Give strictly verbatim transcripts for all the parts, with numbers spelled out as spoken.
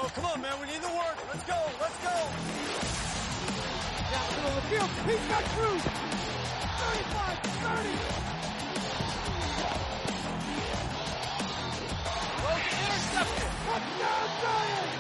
go. Come on, man. We need the work. Let's go. Let's go. Down the middle of the field. He's got Cruz. thirty-five, thirty. Logan intercepted. Touchdown, Giants.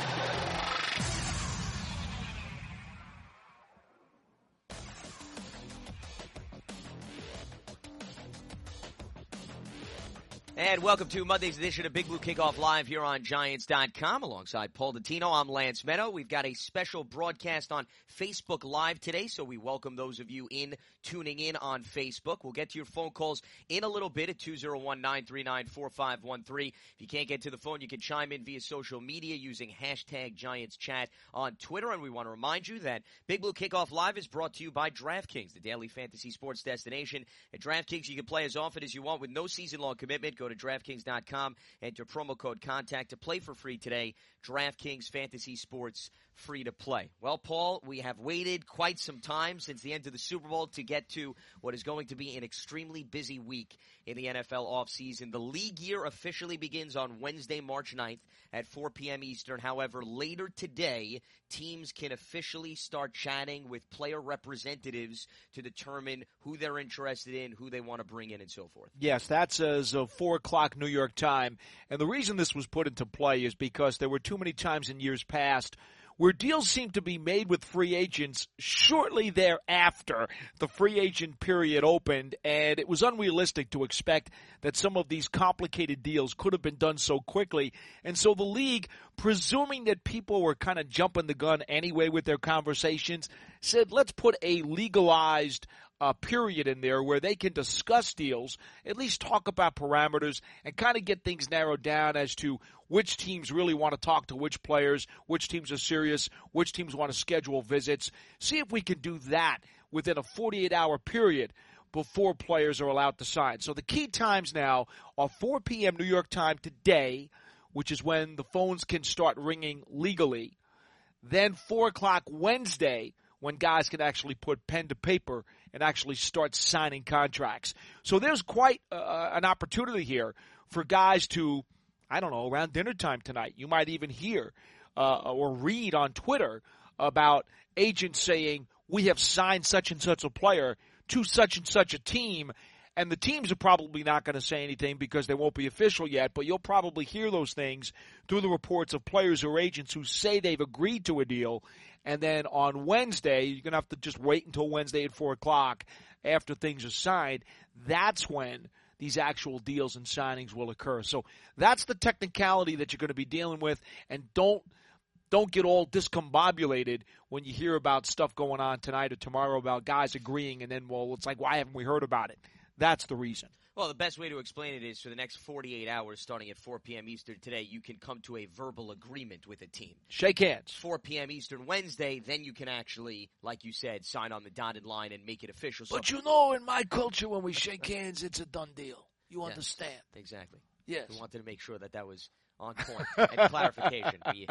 And welcome to Monday's edition of Big Blue Kickoff Live here on Giants dot com. Alongside Paul Dottino, I'm Lance Meadow. We've got a special broadcast on Facebook Live today, so we welcome those of you in tuning in on Facebook. We'll get to your phone calls in a little bit at two oh one, nine three nine, four five one three. If you can't get to the phone, you can chime in via social media using hashtag Giants Chat on Twitter. And we want to remind you that Big Blue Kickoff Live is brought to you by DraftKings, the daily fantasy sports destination. At DraftKings, you can play as often as you want with no season-long commitment. Go to DraftKings dot com, enter promo code CONTACT to play for free today. DraftKings Fantasy Sports, free to play. Well, Paul, we have waited quite some time since the end of the Super Bowl to get to what is going to be an extremely busy week in the N F L offseason. The league year officially begins on Wednesday, March ninth at four p.m. Eastern. However, later today, teams can officially start chatting with player representatives to determine who they're interested in, who they want to bring in, and so forth. Yes, that's as of four o'clock New York time. And the reason this was put into play is because there were too many times in years past where deals seemed to be made with free agents shortly thereafter the free agent period opened, and it was unrealistic to expect that some of these complicated deals could have been done so quickly. And so the league, presuming that people were kind of jumping the gun anyway with their conversations, said let's put a legalized Uh, period in there where they can discuss deals, at least talk about parameters, and kind of get things narrowed down as to which teams really want to talk to which players, which teams are serious, which teams want to schedule visits. See if we can do that within a forty-eight hour period before players are allowed to sign. So the key times now are four p.m. New York time today, which is when the phones can start ringing legally. Then four o'clock Wednesday, when guys can actually put pen to paper and actually start signing contracts. So there's quite uh, an opportunity here for guys to, I don't know, around dinner time tonight, you might even hear uh, or read on Twitter about agents saying, we have signed such and such a player to such and such a team. And the teams are probably not going to say anything because they won't be official yet, but you'll probably hear those things through the reports of players or agents who say they've agreed to a deal. And then on Wednesday, you're going to have to just wait until Wednesday at four o'clock after things are signed. That's when these actual deals and signings will occur. So that's the technicality that you're going to be dealing with. And don't don't get all discombobulated when you hear about stuff going on tonight or tomorrow about guys agreeing, and then, well, it's like, why haven't we heard about it? That's the reason. Well, the best way to explain it is for the next forty-eight hours, starting at four p.m. Eastern today, you can come to a verbal agreement with a team. Shake hands. four p.m. Eastern Wednesday, then you can actually, like you said, sign on the dotted line and make it official. So, but you know, in my culture, when we shake hands, it's a done deal. You yes, understand? Exactly. Yes. We wanted to make sure that that was on point and clarification. We,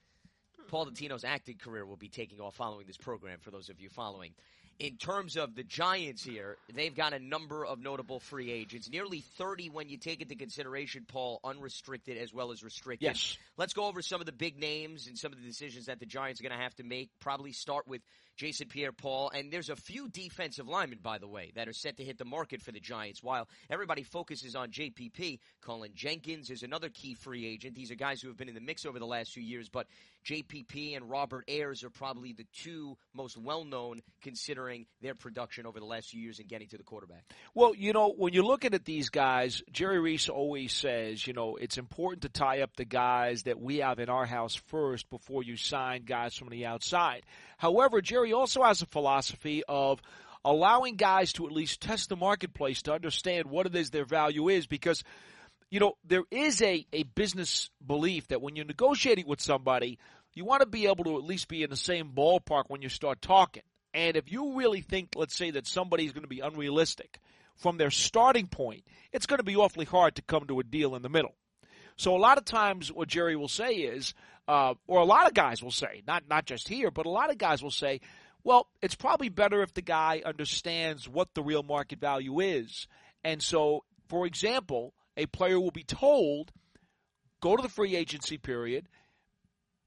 Paul Dottino's acting career will be taking off following this program, for those of you following. In terms of the Giants here, they've got a number of notable free agents, nearly thirty when you take into consideration, Paul, unrestricted as well as restricted. Yes. Let's go over some of the big names and some of the decisions that the Giants are going to have to make. Probably start with Jason Pierre-Paul. And there's a few defensive linemen, by the way, that are set to hit the market for the Giants. While everybody focuses on J P P, Colin Jenkins is another key free agent. These are guys who have been in the mix over the last few years, but J P P and Robert Ayers are probably the two most well-known considering their production over the last few years in getting to the quarterback. Well, you know, when you're looking at these guys, Jerry Reese always says, you know, it's important to tie up the guys that we have in our house first before you sign guys from the outside. However, Jerry also has a philosophy of allowing guys to at least test the marketplace to understand what it is their value is, because, you know, there is a, a business belief that when you're negotiating with somebody, you want to be able to at least be in the same ballpark when you start talking. And if you really think, let's say, that somebody's going to be unrealistic from their starting point, it's going to be awfully hard to come to a deal in the middle. So a lot of times what Jerry will say is, uh, or a lot of guys will say, not not just here, but a lot of guys will say, well, it's probably better if the guy understands what the real market value is. And so, for example, a player will be told, go to the free agency period,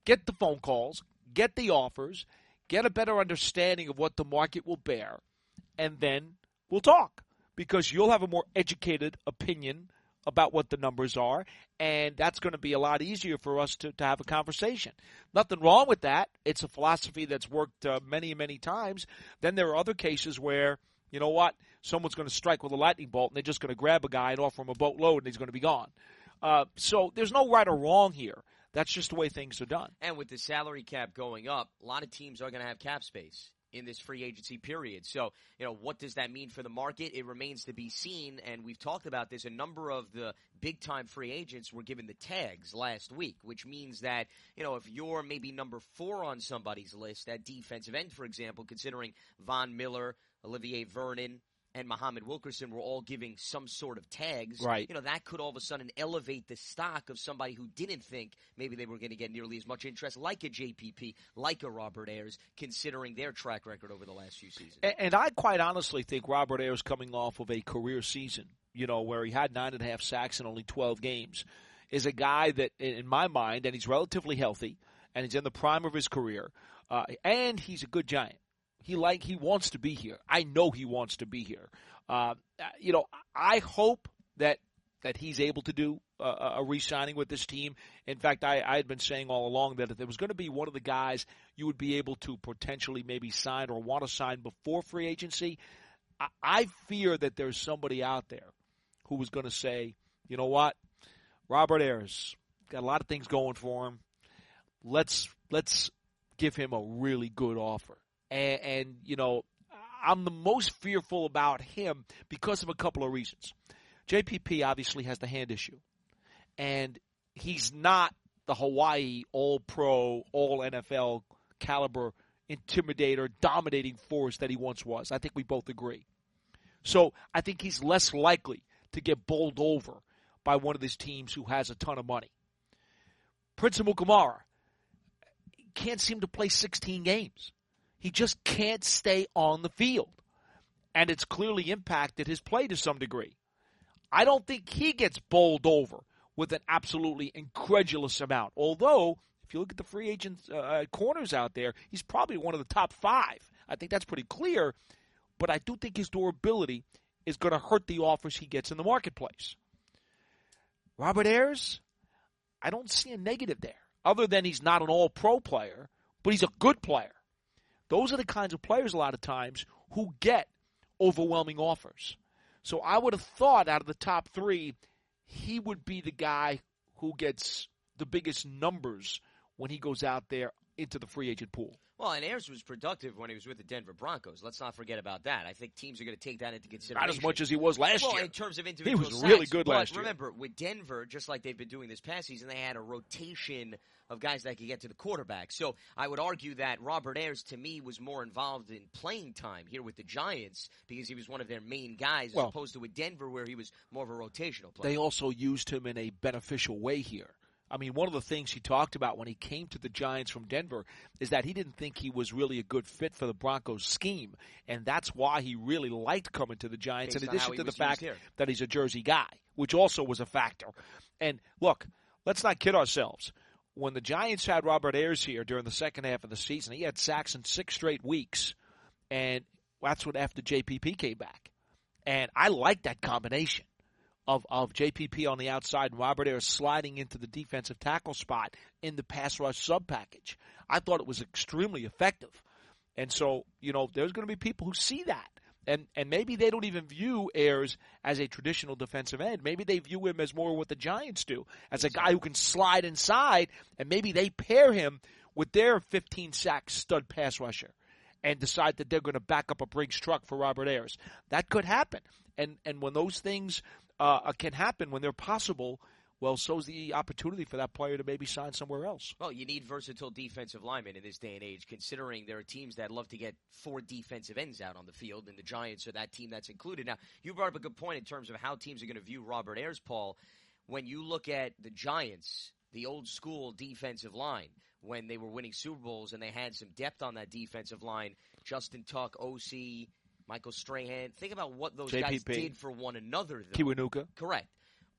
get the phone calls, get the offers, get a better understanding of what the market will bear, and then we'll talk because you'll have a more educated opinion about what the numbers are, and that's going to be a lot easier for us to, to have a conversation. Nothing wrong with that. It's a philosophy that's worked uh, many, many times. Then there are other cases where, you know what, someone's going to strike with a lightning bolt, and they're just going to grab a guy and offer him a boatload, and he's going to be gone. Uh, so there's no right or wrong here. That's just the way things are done. And with the salary cap going up, a lot of teams are going to have cap space in this free agency period. So, you know, what does that mean for the market? It remains to be seen, and we've talked about this. A number of the big-time free agents were given the tags last week, which means that, you know, if you're maybe number four on somebody's list at defensive end, for example, considering Von Miller, Olivier Vernon, and Muhammad Wilkerson were all giving some sort of tags, right. You know, that could all of a sudden elevate the stock of somebody who didn't think maybe they were going to get nearly as much interest, like a J P P, like a Robert Ayers, considering their track record over the last few seasons. And, and I quite honestly think Robert Ayers coming off of a career season, you know, where he had nine and a half sacks in only twelve games, is a guy that, in my mind, and he's relatively healthy, and he's in the prime of his career, uh, and he's a good Giant. He like he wants to be here. I know he wants to be here. Uh, you know, I hope that that he's able to do uh, a re-signing with this team. In fact, I, I had been saying all along that if there was going to be one of the guys you would be able to potentially maybe sign or want to sign before free agency, I, I fear that there's somebody out there who was going to say, you know what, Robert Ayers got a lot of things going for him. Let's let's give him a really good offer. And, and, you know, I'm the most fearful about him because of a couple of reasons. J P P obviously has the hand issue. And he's not the Hawaii all-pro, all-N F L caliber intimidator, dominating force that he once was. I think we both agree. So I think he's less likely to get bowled over by one of these teams who has a ton of money. Prince Amukamara can't seem to play sixteen games. He just can't stay on the field. And it's clearly impacted his play to some degree. I don't think he gets bowled over with an absolutely incredulous amount. Although, if you look at the free agent uh, corners out there, he's probably one of the top five. I think that's pretty clear. But I do think his durability is going to hurt the offers he gets in the marketplace. Robert Ayers, I don't see a negative there. Other than he's not an all-pro player, but he's a good player. Those are the kinds of players a lot of times who get overwhelming offers. So I would have thought out of the top three, he would be the guy who gets the biggest numbers when he goes out there into the free agent pool. Well, and Ayers was productive when he was with the Denver Broncos. Let's not forget about that. I think teams are going to take that into consideration. Not as much as he was last well, year. in terms of individual He was sacks, really good but last year. Remember, with Denver, just like they've been doing this past season, they had a rotation of guys that could get to the quarterback. So I would argue that Robert Ayers, to me, was more involved in playing time here with the Giants because he was one of their main guys as well, opposed to with Denver where he was more of a rotational player. They also used him in a beneficial way here. I mean, one of the things he talked about when he came to the Giants from Denver is that he didn't think he was really a good fit for the Broncos scheme, and that's why he really liked coming to the Giants, Based in on addition how to he the was fact used here. that he's a Jersey guy, which also was a factor. And look, let's not kid ourselves. When the Giants had Robert Ayers here during the second half of the season, he had sacks in six straight weeks, and that's what after J P P came back. And I like that combination of, of J P P on the outside and Robert Ayers sliding into the defensive tackle spot in the pass rush sub-package. I thought it was extremely effective. And so, you know, there's going to be people who see that. And and maybe they don't even view Ayers as a traditional defensive end. Maybe they view him as more what the Giants do, as a guy who can slide inside, and maybe they pair him with their fifteen-sack stud pass rusher and decide that they're going to back up a Brinks truck for Robert Ayers. That could happen. And and when those things uh, can happen, when they're possible, well, so's the opportunity for that player to maybe sign somewhere else. Well, you need versatile defensive linemen in this day and age, considering there are teams that love to get four defensive ends out on the field, and the Giants are that team that's included. Now, you brought up a good point in terms of how teams are going to view Robert Ayers, Paul. When you look at the Giants, the old-school defensive line, when they were winning Super Bowls and they had some depth on that defensive line, Justin Tuck, O C, Michael Strahan, think about what those J P P. guys did for one another, though. Kiwanuka. Correct.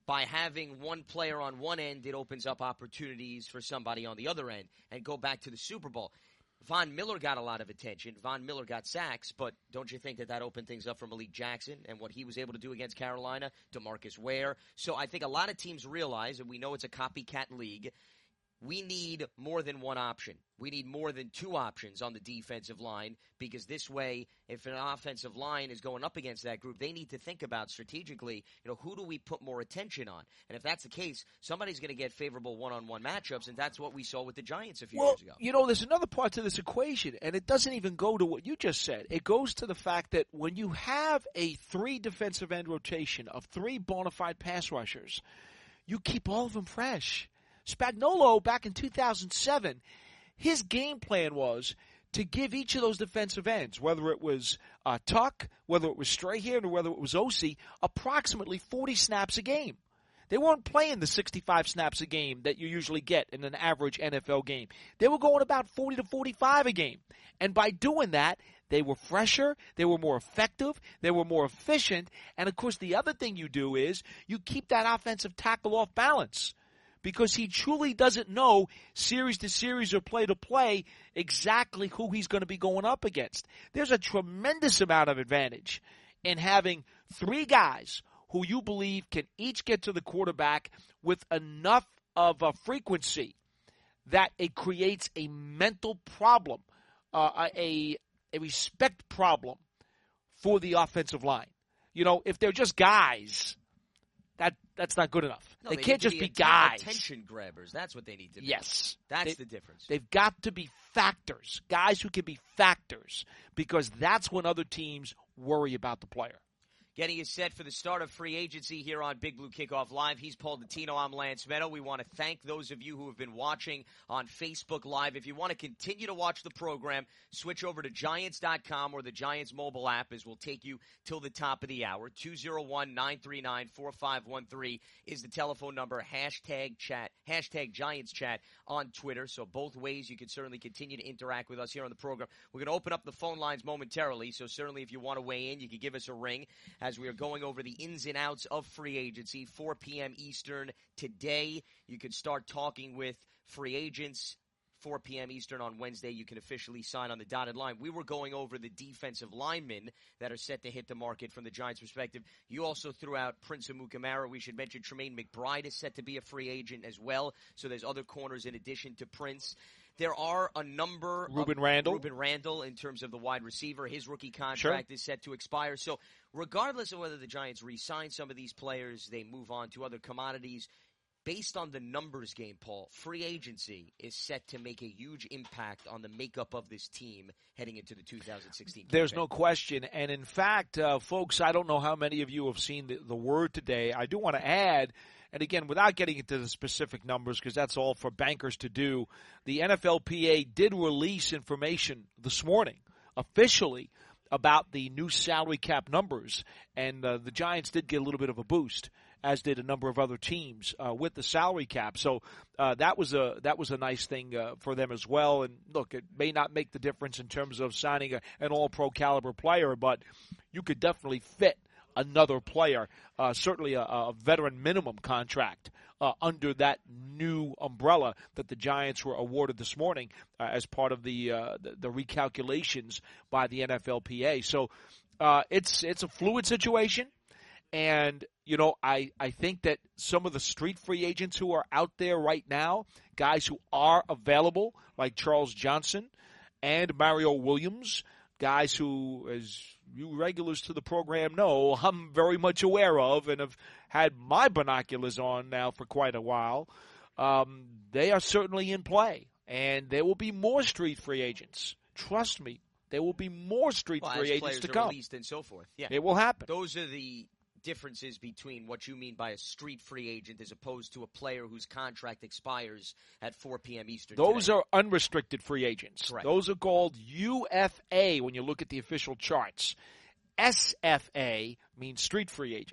by having one player on one end, it opens up opportunities for somebody on the other end. And go back to the Super Bowl. Von Miller got a lot of attention. Von Miller got sacks, but don't you think that that opened things up for Malik Jackson and what he was able to do against Carolina, DeMarcus Ware? So I think a lot of teams realize, and we know it's a copycat league, we need more than one option. We need more than two options on the defensive line, because this way, if an offensive line is going up against that group, they need to think about strategically, you know, who do we put more attention on? And if that's the case, somebody's going to get favorable one-on-one matchups, and that's what we saw with the Giants a few well, years ago. You know, there's another part to this equation, and it doesn't even go to what you just said. It goes to the fact that when you have a three defensive end rotation of three bona fide pass rushers, you keep all of them fresh. Spagnuolo, back in two thousand seven, his game plan was to give each of those defensive ends, whether it was uh, Tuck, whether it was Strahan, or whether it was Osi, approximately forty snaps a game. They weren't playing the sixty-five snaps a game that you usually get in an average N F L game. They were going about forty to forty-five a game. And by doing that, they were fresher, they were more effective, they were more efficient, and of course the other thing you do is you keep that offensive tackle off balance, because he truly doesn't know series to series or play to play exactly who he's going to be going up against. There's a tremendous amount of advantage in having three guys who you believe can each get to the quarterback with enough of a frequency that it creates a mental problem, uh, a, a respect problem for the offensive line. You know, if they're just guys, that that's not good enough. No, they, they can't need to just be be atten- guys. Attention grabbers. That's what they need to be. Yes. That's they, the difference. They've got to be factors, guys who can be factors, because that's when other teams worry about the player. Getting you set for the start of free agency here on Big Blue Kickoff Live. He's Paul Dottino. I'm Lance Meadow. We want to thank those of you who have been watching on Facebook Live. If you want to continue to watch the program, switch over to Giants dot com or the Giants mobile app, as we'll take you till the top of the hour. two oh one, nine three nine, four five one three is the telephone number. Hashtag chat, hashtag Giants chat on Twitter. So both ways you can certainly continue to interact with us here on the program. We're going to open up the phone lines momentarily, so certainly if you want to weigh in, you can give us a ring as we are going over the ins and outs of free agency. four p.m. Eastern today. You can start talking with free agents. four p.m. Eastern on Wednesday, you can officially sign on the dotted line. We were going over the defensive linemen that are set to hit the market from the Giants' perspective. You also threw out Prince Amukamara. We should mention Tremaine McBride is set to be a free agent as well. So there's other corners in addition to Prince. There are a number Ruben of Randall. Ruben Randall in terms of the wide receiver. His rookie contract Sure. is set to expire. So regardless of whether the Giants re-sign some of these players, they move on to other commodities, based on the numbers game, Paul, free agency is set to make a huge impact on the makeup of this team heading into the two thousand sixteen campaign. There's no question. And in fact, uh, folks, I don't know how many of you have seen the, the word today. I do want to add, and again, without getting into the specific numbers, because that's all for bankers to do, the N F L P A did release information this morning officially about the new salary cap numbers, and uh, the Giants did get a little bit of a boost, as did a number of other teams uh, with the salary cap. So uh, that was a that was a nice thing uh, for them as well. And look, it may not make the difference in terms of signing a, an all-pro caliber player, but you could definitely fit another player, uh, certainly a, a veteran minimum contract uh, under that new umbrella that the Giants were awarded this morning uh, as part of the, uh, the the recalculations by the N F L P A. So uh, it's it's a fluid situation. And, you know, I, I think that some of the street free agents who are out there right now, guys who are available, like Charles Johnson and Mario Williams, guys who, as you regulars to the program know, I'm very much aware of and have had my binoculars on now for quite a while, um, they are certainly in play. And there will be more street free agents. Trust me, there will be more street well, free as agents to are come. Released and so forth. Yeah. It will happen. Those are the differences between what you mean by a street free agent as opposed to a player whose contract expires at four p.m. Eastern. Those today. are unrestricted free agents. Correct. Those are called U F A when you look at the official charts. S F A means street free agent.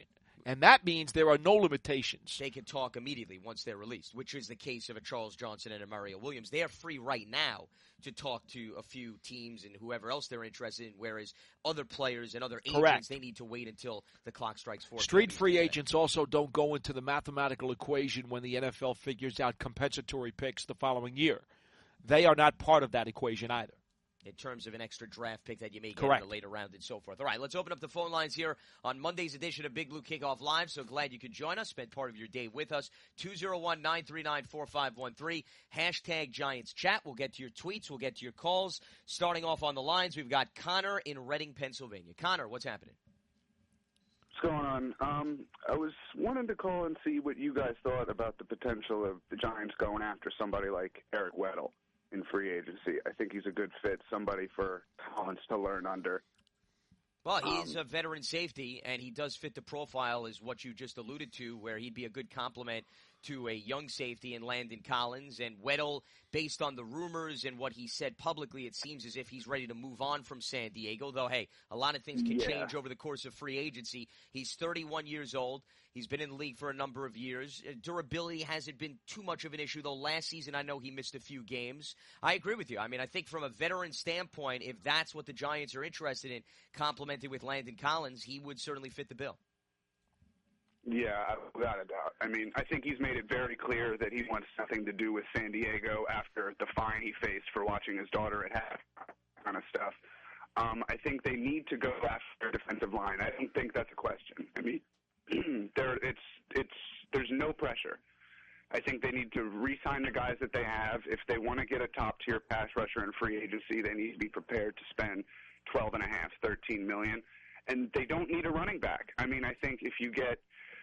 And that means there are no limitations. They can talk immediately once they're released, which is the case of a Charles Johnson and a Mario Williams. They are free right now to talk to a few teams and whoever else they're interested in, whereas other players and other agents, Correct. they need to wait until the clock strikes four. Street free agents also don't go into the mathematical equation when the N F L figures out compensatory picks the following year. They are not part of that equation either. In terms of an extra draft pick that you may get Correct. in the later round and so forth. All right, let's open up the phone lines here on Monday's edition of Big Blue Kickoff Live. So glad you could join us, spend part of your day with us. two oh one, nine three nine, four five one three. Hashtag Giants Chat. We'll get to your tweets. We'll get to your calls. Starting off on the lines, we've got Connor in Reading, Pennsylvania. Connor, what's happening? What's going on? Um, I was wanting to call and see what you guys thought about the potential of the Giants going after somebody like Eric Weddle in free agency. I think he's a good fit, somebody for Collins to learn under. Well, he's Um, a veteran safety, and he does fit the profile as what you just alluded to, where he'd be a good complement to a young safety in Landon Collins. And Weddle, based on the rumors and what he said publicly, it seems as if he's ready to move on from San Diego, though, hey, a lot of things can Yeah. change over the course of free agency. He's thirty-one years old. He's been in the league for a number of years. Uh, Durability hasn't been too much of an issue, though last season I know he missed a few games. I agree with you. I mean, I think from a veteran standpoint, if that's what the Giants are interested in, complemented with Landon Collins, he would certainly fit the bill. Yeah, without a doubt. I mean, I think he's made it very clear that he wants nothing to do with San Diego after the fine he faced for watching his daughter at half, kind of stuff. Um, I think they need to go after a defensive line. I don't think that's a question. I mean, there, it's it's there's no pressure. I think they need to re-sign the guys that they have. If they want to get a top-tier pass rusher in free agency, they need to be prepared to spend twelve and a half, thirteen million, and they don't need a running back. I mean, I think if you get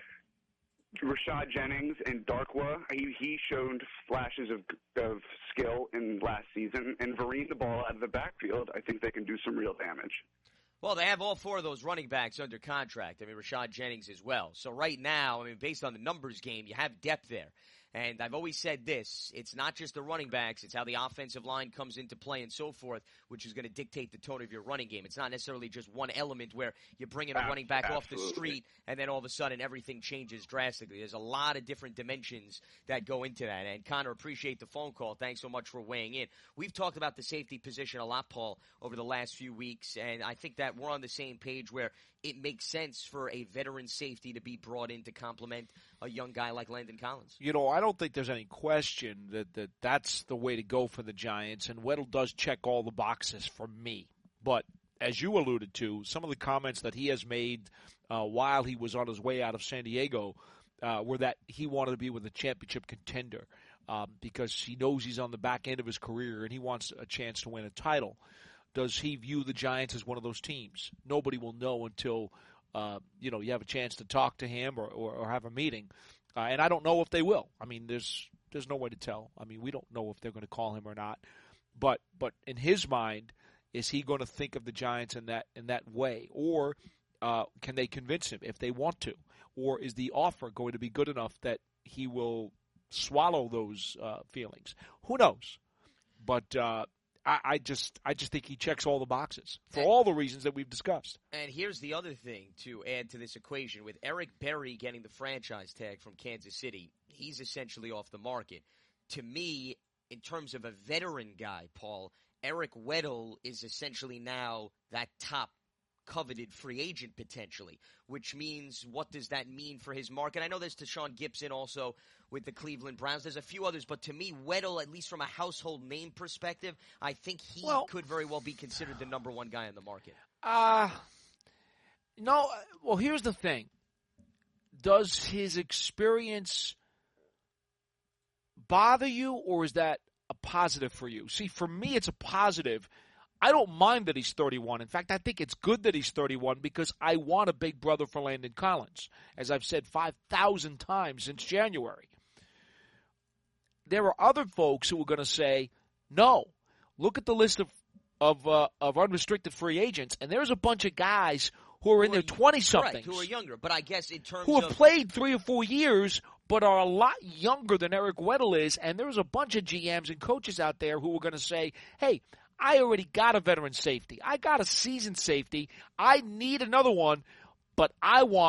Rashad Jennings and Darkwa, he, he showed flashes of of skill in last season, and Vereen the ball out of the backfield, I think they can do some real damage. Well, they have all four of those running backs under contract. I mean, Rashad Jennings as well. So right now, I mean, based on the numbers game, you have depth there. And I've always said this, it's not just the running backs, it's how the offensive line comes into play and so forth, which is going to dictate the tone of your running game. It's not necessarily just one element where you bring in a running back Absolutely. off the street and then all of a sudden everything changes drastically. There's a lot of different dimensions that go into that. And Connor, appreciate the phone call. Thanks so much for weighing in. We've talked about the safety position a lot, Paul, over the last few weeks, and I think that we're on the same page where it makes sense for a veteran safety to be brought in to complement a young guy like Landon Collins. You know, I don't think there's any question that, that that's the way to go for the Giants, and Weddle does check all the boxes for me. But as you alluded to, some of the comments that he has made uh, while he was on his way out of San Diego uh, were that he wanted to be with a championship contender um, because he knows he's on the back end of his career and he wants a chance to win a title. Does he view the Giants as one of those teams? Nobody will know until uh, you know you have a chance to talk to him or, or, or have a meeting. Uh, and I don't know if they will. I mean, there's there's no way to tell. I mean, we don't know if they're going to call him or not. But but in his mind, is he going to think of the Giants in that in that way, or uh, can they convince him if they want to, or is the offer going to be good enough that he will swallow those uh, feelings? Who knows? But uh, I, I just I just think he checks all the boxes for all the reasons that we've discussed. And here's the other thing to add to this equation. With Eric Berry getting the franchise tag from Kansas City, he's essentially off the market. To me, in terms of a veteran guy, Paul, Eric Weddle is essentially now that top coveted free agent potentially, which means what does that mean for his market? I know there's Tashawn Gibson also with the Cleveland Browns. There's a few others, but to me, Weddle, at least from a household name perspective, I think he Well, could very well be considered the number one guy on the market. Uh, no, well, here's the thing. Does his experience bother you, or is that a positive for you? See, for me, it's a positive. I don't mind that he's thirty-one. In fact, I think it's good that he's thirty-one because I want a big brother for Landon Collins, as I've said five thousand times since January. There are other folks who are going to say, no, look at the list of of, uh, of unrestricted free agents, and there's a bunch of guys who are in their twenty-somethings. Correct, who are younger. But I guess in terms who have of played three or four years but are a lot younger than Eric Weddle is, and there's a bunch of G Ms and coaches out there who are going to say, hey, I already got a veteran safety. I got a seasoned safety. I need another one, but I want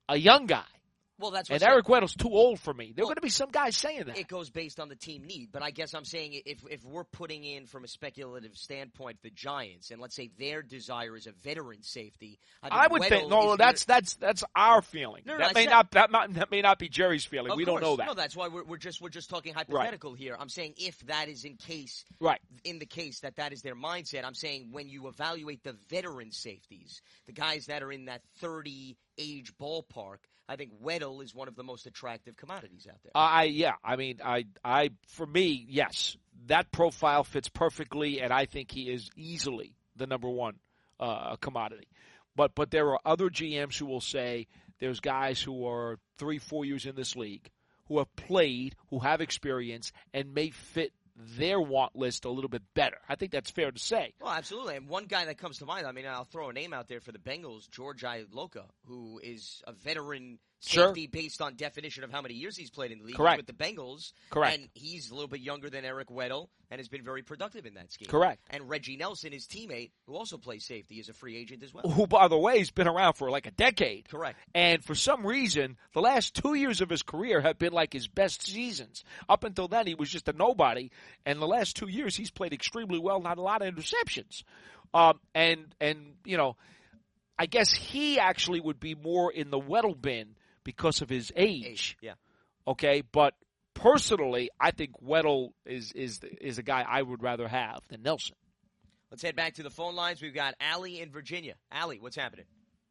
a young guy. Well, that's and what Eric Weddle's too old for me. There are well, going to be some guys saying that. It goes based on the team need, but I guess I'm saying if if we're putting in from a speculative standpoint the Giants, and let's say their desire is a veteran safety, I, think I would Weddle think no, is that's that's that's our feeling. No, no, that I may said- not that, not that may not be Jerry's feeling. Of We course. don't know that. No, that's why we're, we're just we're just talking hypothetical here. I'm saying if that is in case, Right. in the case that that is their mindset. I'm saying when you evaluate the veteran safeties, the guys that are in that thirty age ballpark, I think Weddle is one of the most attractive commodities out there. I yeah, I mean, I I for me, yes, that profile fits perfectly, and I think he is easily the number one uh, commodity. But but there are other G Ms who will say there's guys who are three, four years in this league who have played, who have experience, and may fit their want list a little bit better. I think that's fair to say. Well, absolutely. And one guy that comes to mind, I mean, I'll throw a name out there for the Bengals, George Iloka, who is a veteran Sure. safety based on definition of how many years he's played in the league. Correct. He's with the Bengals. Correct. And he's a little bit younger than Eric Weddle and has been very productive in that scheme. Correct. And Reggie Nelson, his teammate, who also plays safety, is a free agent as well. Who, by the way, has been around for like a decade. Correct. And for some reason, the last two years of his career have been like his best seasons. Up until then, he was just a nobody. And the last two years, he's played extremely well, not a lot of interceptions. Um, and, and, you know, I guess he actually would be more in the Weddle bin because of his age. Age, yeah. Okay, but personally, I think Weddle is is is a guy I would rather have than Nelson. Let's head back to the phone lines. We've got Allie in Virginia. Allie, what's happening?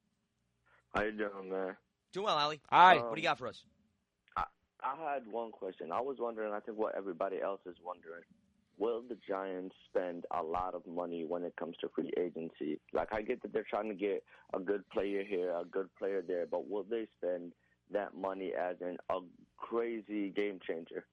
How you doing, man? Doing well, Allie. Hi. Um, What do you got for us? I, I had one question. I was wondering, I think what everybody else is wondering, will the Giants spend a lot of money when it comes to free agency? Like, I get that they're trying to get a good player here, a good player there, but will they spend that money as in a crazy game changer?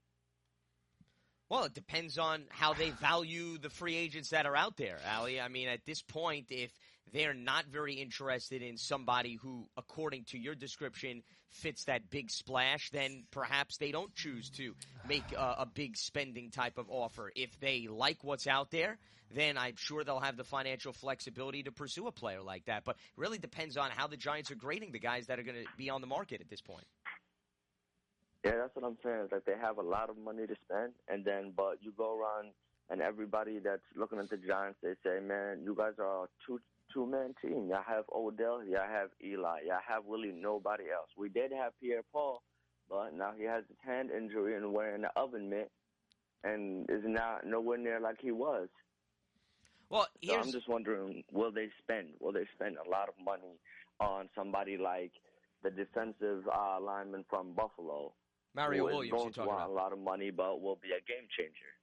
Well, it depends on how they value the free agents that are out there, Allie. I mean, at this point, if they're not very interested in somebody who, according to your description, fits that big splash, then perhaps they don't choose to make a, a big spending type of offer. If they like what's out there, then I'm sure they'll have the financial flexibility to pursue a player like that. But it really depends on how the Giants are grading the guys that are going to be on the market at this point. Yeah, that's what I'm saying. It's like they have a lot of money to spend, and then, but you go around and everybody that's looking at the Giants, they say, man, you guys are a two, two-man team. Y'all have Odell, y'all have Eli, y'all have really nobody else. We did have Pierre-Paul, but now he has his hand injury and wearing the oven mitt and is now nowhere near like he was. Well, So here's, I'm just wondering, will they spend? Will they spend a lot of money on somebody like the defensive uh, lineman from Buffalo? Mario who is Williams going you're to talking want about. a lot of money, but will be a game changer.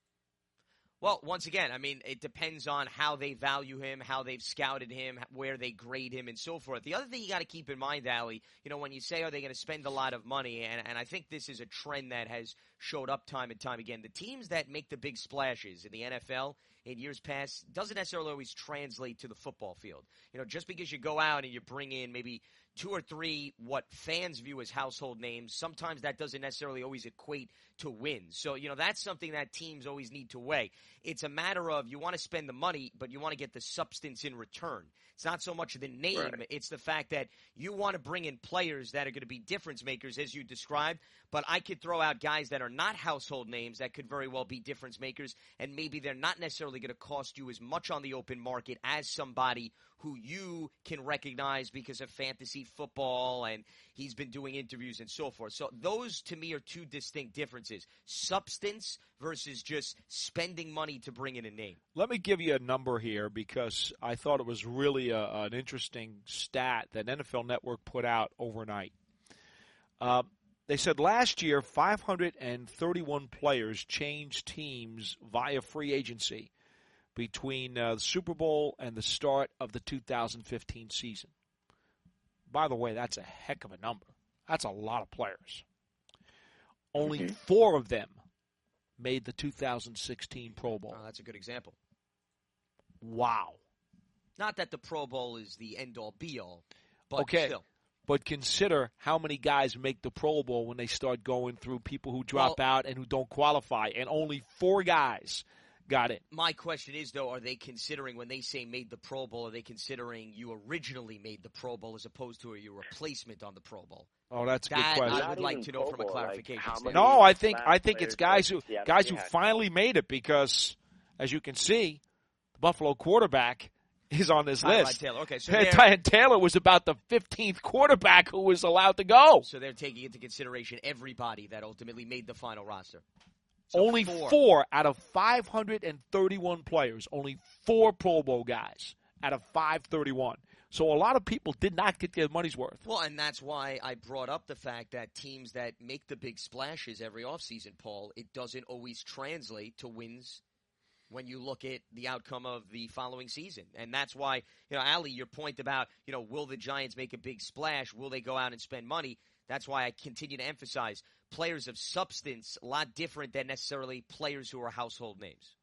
Well, once again, I mean, it depends on how they value him, how they've scouted him, where they grade him, and so forth. The other thing you got to keep in mind, Allie, you know, when you say, are they going to spend a lot of money, and, and I think this is a trend that has showed up time and time again. The teams that make the big splashes in the N F L in years past doesn't necessarily always translate to the football field. You know, just because you go out and you bring in maybe two or three what fans view as household names, sometimes that doesn't necessarily always equate to wins. So, you know, that's something that teams always need to weigh. It's a matter of you want to spend the money, but you want to get the substance in return. It's not so much the name. Right. It's the fact that you want to bring in players that are going to be difference makers, as you described. But I could throw out guys that are not household names that could very well be difference makers, and maybe they're not necessarily going to cost you as much on the open market as somebody who you can recognize because of fantasy football, and he's been doing interviews and so forth. So those, to me, are two distinct differences. Substance versus just spending money to bring in a name. Let me give you a number here because I thought it was really a, an interesting stat that N F L Network put out overnight. Uh, they said last year five hundred thirty-one players changed teams via free agency between uh, the Super Bowl and the start of the two thousand fifteen season. By the way, that's a heck of a number. That's a lot of players. Only Mm-hmm. four of them made the two thousand sixteen Pro Bowl. Oh, that's a good example. Wow. Not that the Pro Bowl is the end-all, be-all, but Okay. still. But consider how many guys make the Pro Bowl when they start going through people who drop Well- out and who don't qualify. And only four guys got it. My question is, though, are they considering, when they say made the Pro Bowl, are they considering you originally made the Pro Bowl as opposed to your replacement on the Pro Bowl? Oh, that's a That good question. I would Not like even to know Pro from a Bowl, like, clarification how standpoint. many No, I think black I think it's players guys that who Seattle guys who had? finally made it because, as you can see, the Buffalo quarterback is on this Tyrod list. Taylor. Okay, so And they're, Ty- Taylor was about the fifteenth quarterback who was allowed to go. so they're taking into consideration everybody that ultimately made the final roster. So Only four. four out of five hundred thirty-one players, only four Pro Bowl guys out of five thirty-one. So a lot of people did not get their money's worth. Well, and that's why I brought up the fact that teams that make the big splashes every offseason, Paul, it doesn't always translate to wins when you look at the outcome of the following season. And that's why, you know, Ali, your point about, you know, will the Giants make a big splash? Will they go out and spend money? That's why I continue to emphasize players of substance, a lot different than necessarily players who are household names.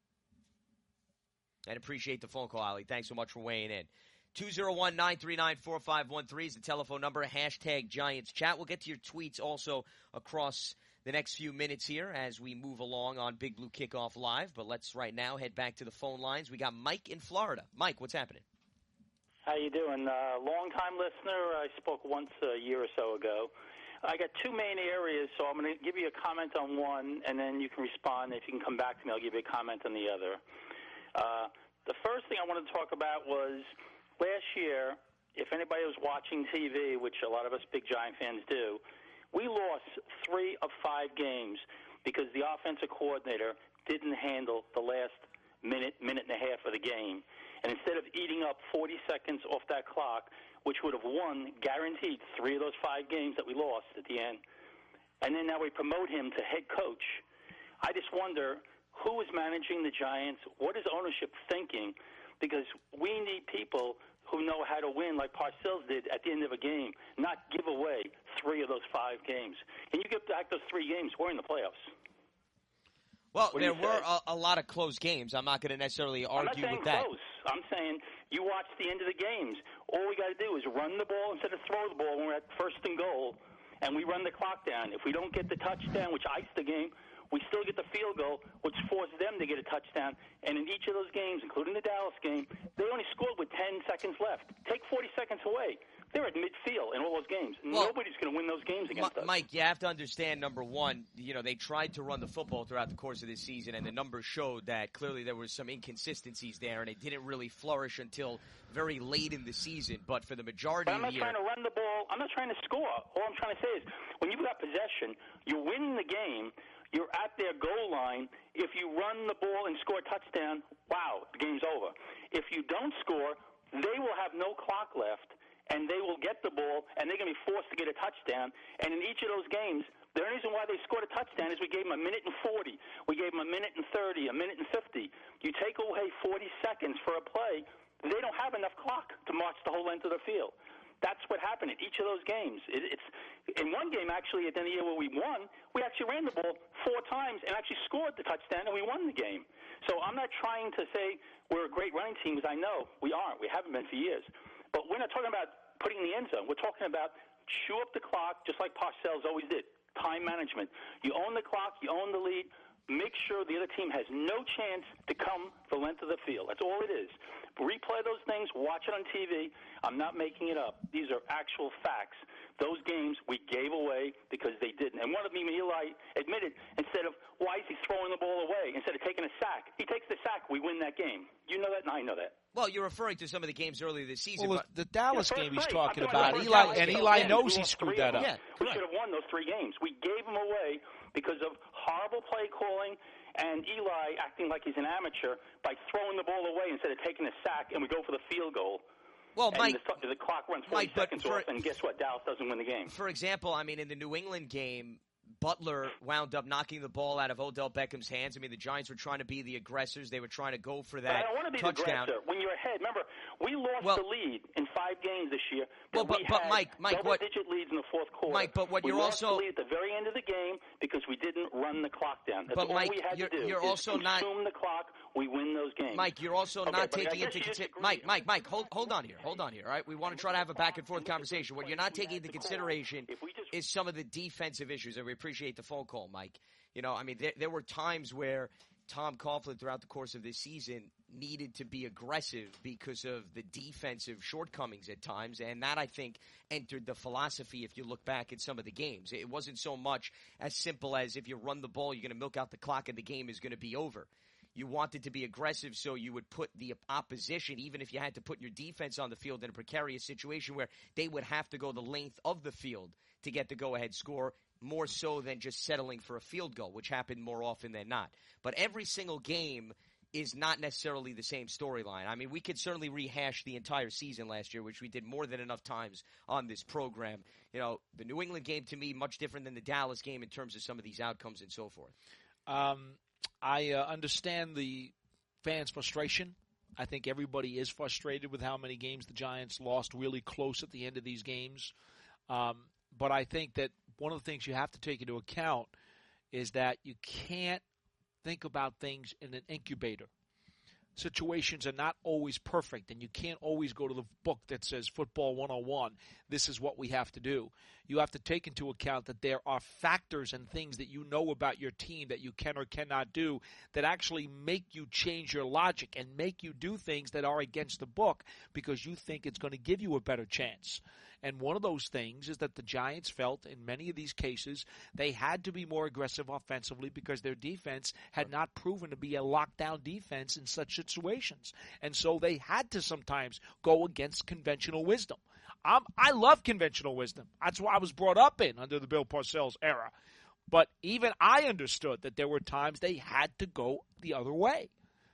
And appreciate the phone call, Ali. Thanks so much for weighing in. two oh one, nine three nine, four five one three is the telephone number. Hashtag Giants Chat. We'll get to your tweets also across the next few minutes here as we move along on Big Blue Kickoff Live. But let's right now head back to the phone lines. We got Mike in Florida. Mike, what's happening? How you doing? Uh, long-time listener. I spoke once a year or so ago. I got two main areas, so I'm going to give you a comment on one, and then you can respond. If you can come back to me, I'll give you a comment on the other. Uh, the first thing I wanted to talk about was last year, if anybody was watching T V, which a lot of us big Giant fans do, we lost three of five games because the offensive coordinator didn't handle the last minute, minute and a half of the game. And instead of eating up forty seconds off that clock, which would have won, guaranteed, three of those five games that we lost at the end, and then now we promote him to head coach, I just wonder who is managing the Giants? What is ownership thinking? Because we need people who know how to win like Parcells did at the end of a game, not give away three of those five games. And you get back those three games, we're in the playoffs. Well, What do there you were say? a, a lot of close games. I'm not going to necessarily I'm not argue saying with that. close. I'm saying you watch the end of the games. All we got to do is run the ball instead of throw the ball when we're at first and goal, and we run the clock down. If we don't get the touchdown, which iced the game, we still get the field goal, which forced them to get a touchdown. And in each of those games, including the Dallas game, they only scored with ten seconds left. Take forty seconds away. They're at midfield in all those games. Well, Nobody's going to win those games against M- us. Mike, you have to understand, number one, you know, they tried to run the football throughout the course of this season, and the numbers showed that clearly there was some inconsistencies there, and it didn't really flourish until very late in the season. But for the majority But I'm of not the year, trying to run the ball. I'm not trying to score. All I'm trying to say is when you've got possession, you're winning the game, you're at their goal line. If you run the ball and score a touchdown, wow, the game's over. If you don't score, they will have no clock left, and they will get the ball, and they're going to be forced to get a touchdown. And in each of those games, the only reason why they scored a touchdown is we gave them a minute and forty. We gave them a minute and thirty, a minute and fifty. You take away forty seconds for a play, they don't have enough clock to march the whole length of the field. That's what happened in each of those games. It, it's in one game, actually, at the end of the year where we won, we actually ran the ball four times and actually scored the touchdown, and we won the game. So I'm not trying to say we're a great running team, because I know we aren't. We haven't been for years. But we're not talking about putting in the end zone. We're talking about chew up the clock, just like Parcells always did. Time management. You own the clock. You own the lead. Make sure the other team has no chance to come the length of the field. That's all it is. Replay those things. Watch it on T V. I'm not making it up. These are actual facts. Those games we gave away because they didn't. And one of them, Eli admitted, instead of, why is he throwing the ball away? Instead of taking a sack, he takes the sack. We win that game. You know that, and I know that. well, you're referring to some of the games earlier this season. Well, but the Dallas Yeah, game he's first talking night. about, I'm talking Eli, about and Dallas. Eli Yeah, knows we he lost screwed three that of up. them. Yeah, We correct. should have won those three games. We gave them away because of horrible play calling and Eli acting like he's an amateur by throwing the ball away instead of taking a sack, and we go for the field goal. well, And Mike, the, the clock runs forty Mike, but seconds for- off, and guess what? Dallas doesn't win the game. for example, I mean, in the New England game, Butler wound up knocking the ball out of Odell Beckham's hands. I mean, the Giants were trying to be the aggressors. They were trying to go for But I that don't want to be touchdown. the aggressor. When you're ahead, remember, we lost Well- the lead in five games this year. Well, but- we but had Mike, Mike, what- double-digit leads in the fourth quarter. Mike, but what we you're lost also- the lead at the very end of the game because we didn't run the clock down. That's But, all Mike, we had you're- to do. you're is also not- consume the clock. We win those games. Mike, you're also Okay, not but I taking guess into you consideration. disagree. Mike, Mike, Mike, hold, hold on here, hold on here. All right, we want to try to have a back and forth conversation. What you're not taking into consideration If we just is some of the defensive issues, and we appreciate the phone call, Mike. You know, I mean, there, there were times where Tom Coughlin throughout the course of this season needed to be aggressive because of the defensive shortcomings at times, and that, I think, entered the philosophy if you look back at some of the games. It wasn't so much as simple as if you run the ball, you're going to milk out the clock and the game is going to be over. You wanted to be aggressive, so you would put the opposition, even if you had to put your defense on the field, in a precarious situation where they would have to go the length of the field to get the go-ahead score, more so than just settling for a field goal, which happened more often than not. But every single game is not necessarily the same storyline. I mean, we could certainly rehash the entire season last year, which we did more than enough times on this program. You know, the New England game, to me, much different than the Dallas game in terms of some of these outcomes and so forth. Um, I uh, understand the fans' frustration. I think everybody is frustrated with how many games the Giants lost really close at the end of these games. Um, but I think that one of the things you have to take into account is that you can't think about things in an incubator. Situations are not always perfect, and you can't always go to the book that says Football one oh one, this is what we have to do. You have to take into account that there are factors and things that you know about your team that you can or cannot do that actually make you change your logic and make you do things that are against the book because you think it's going to give you a better chance. And one of those things is that the Giants felt in many of these cases they had to be more aggressive offensively because their defense had not proven to be a lockdown defense in such situations. And so they had to sometimes go against conventional wisdom. Um, I love conventional wisdom. That's what I was brought up in under the Bill Parcells era. But even I understood that there were times they had to go the other way.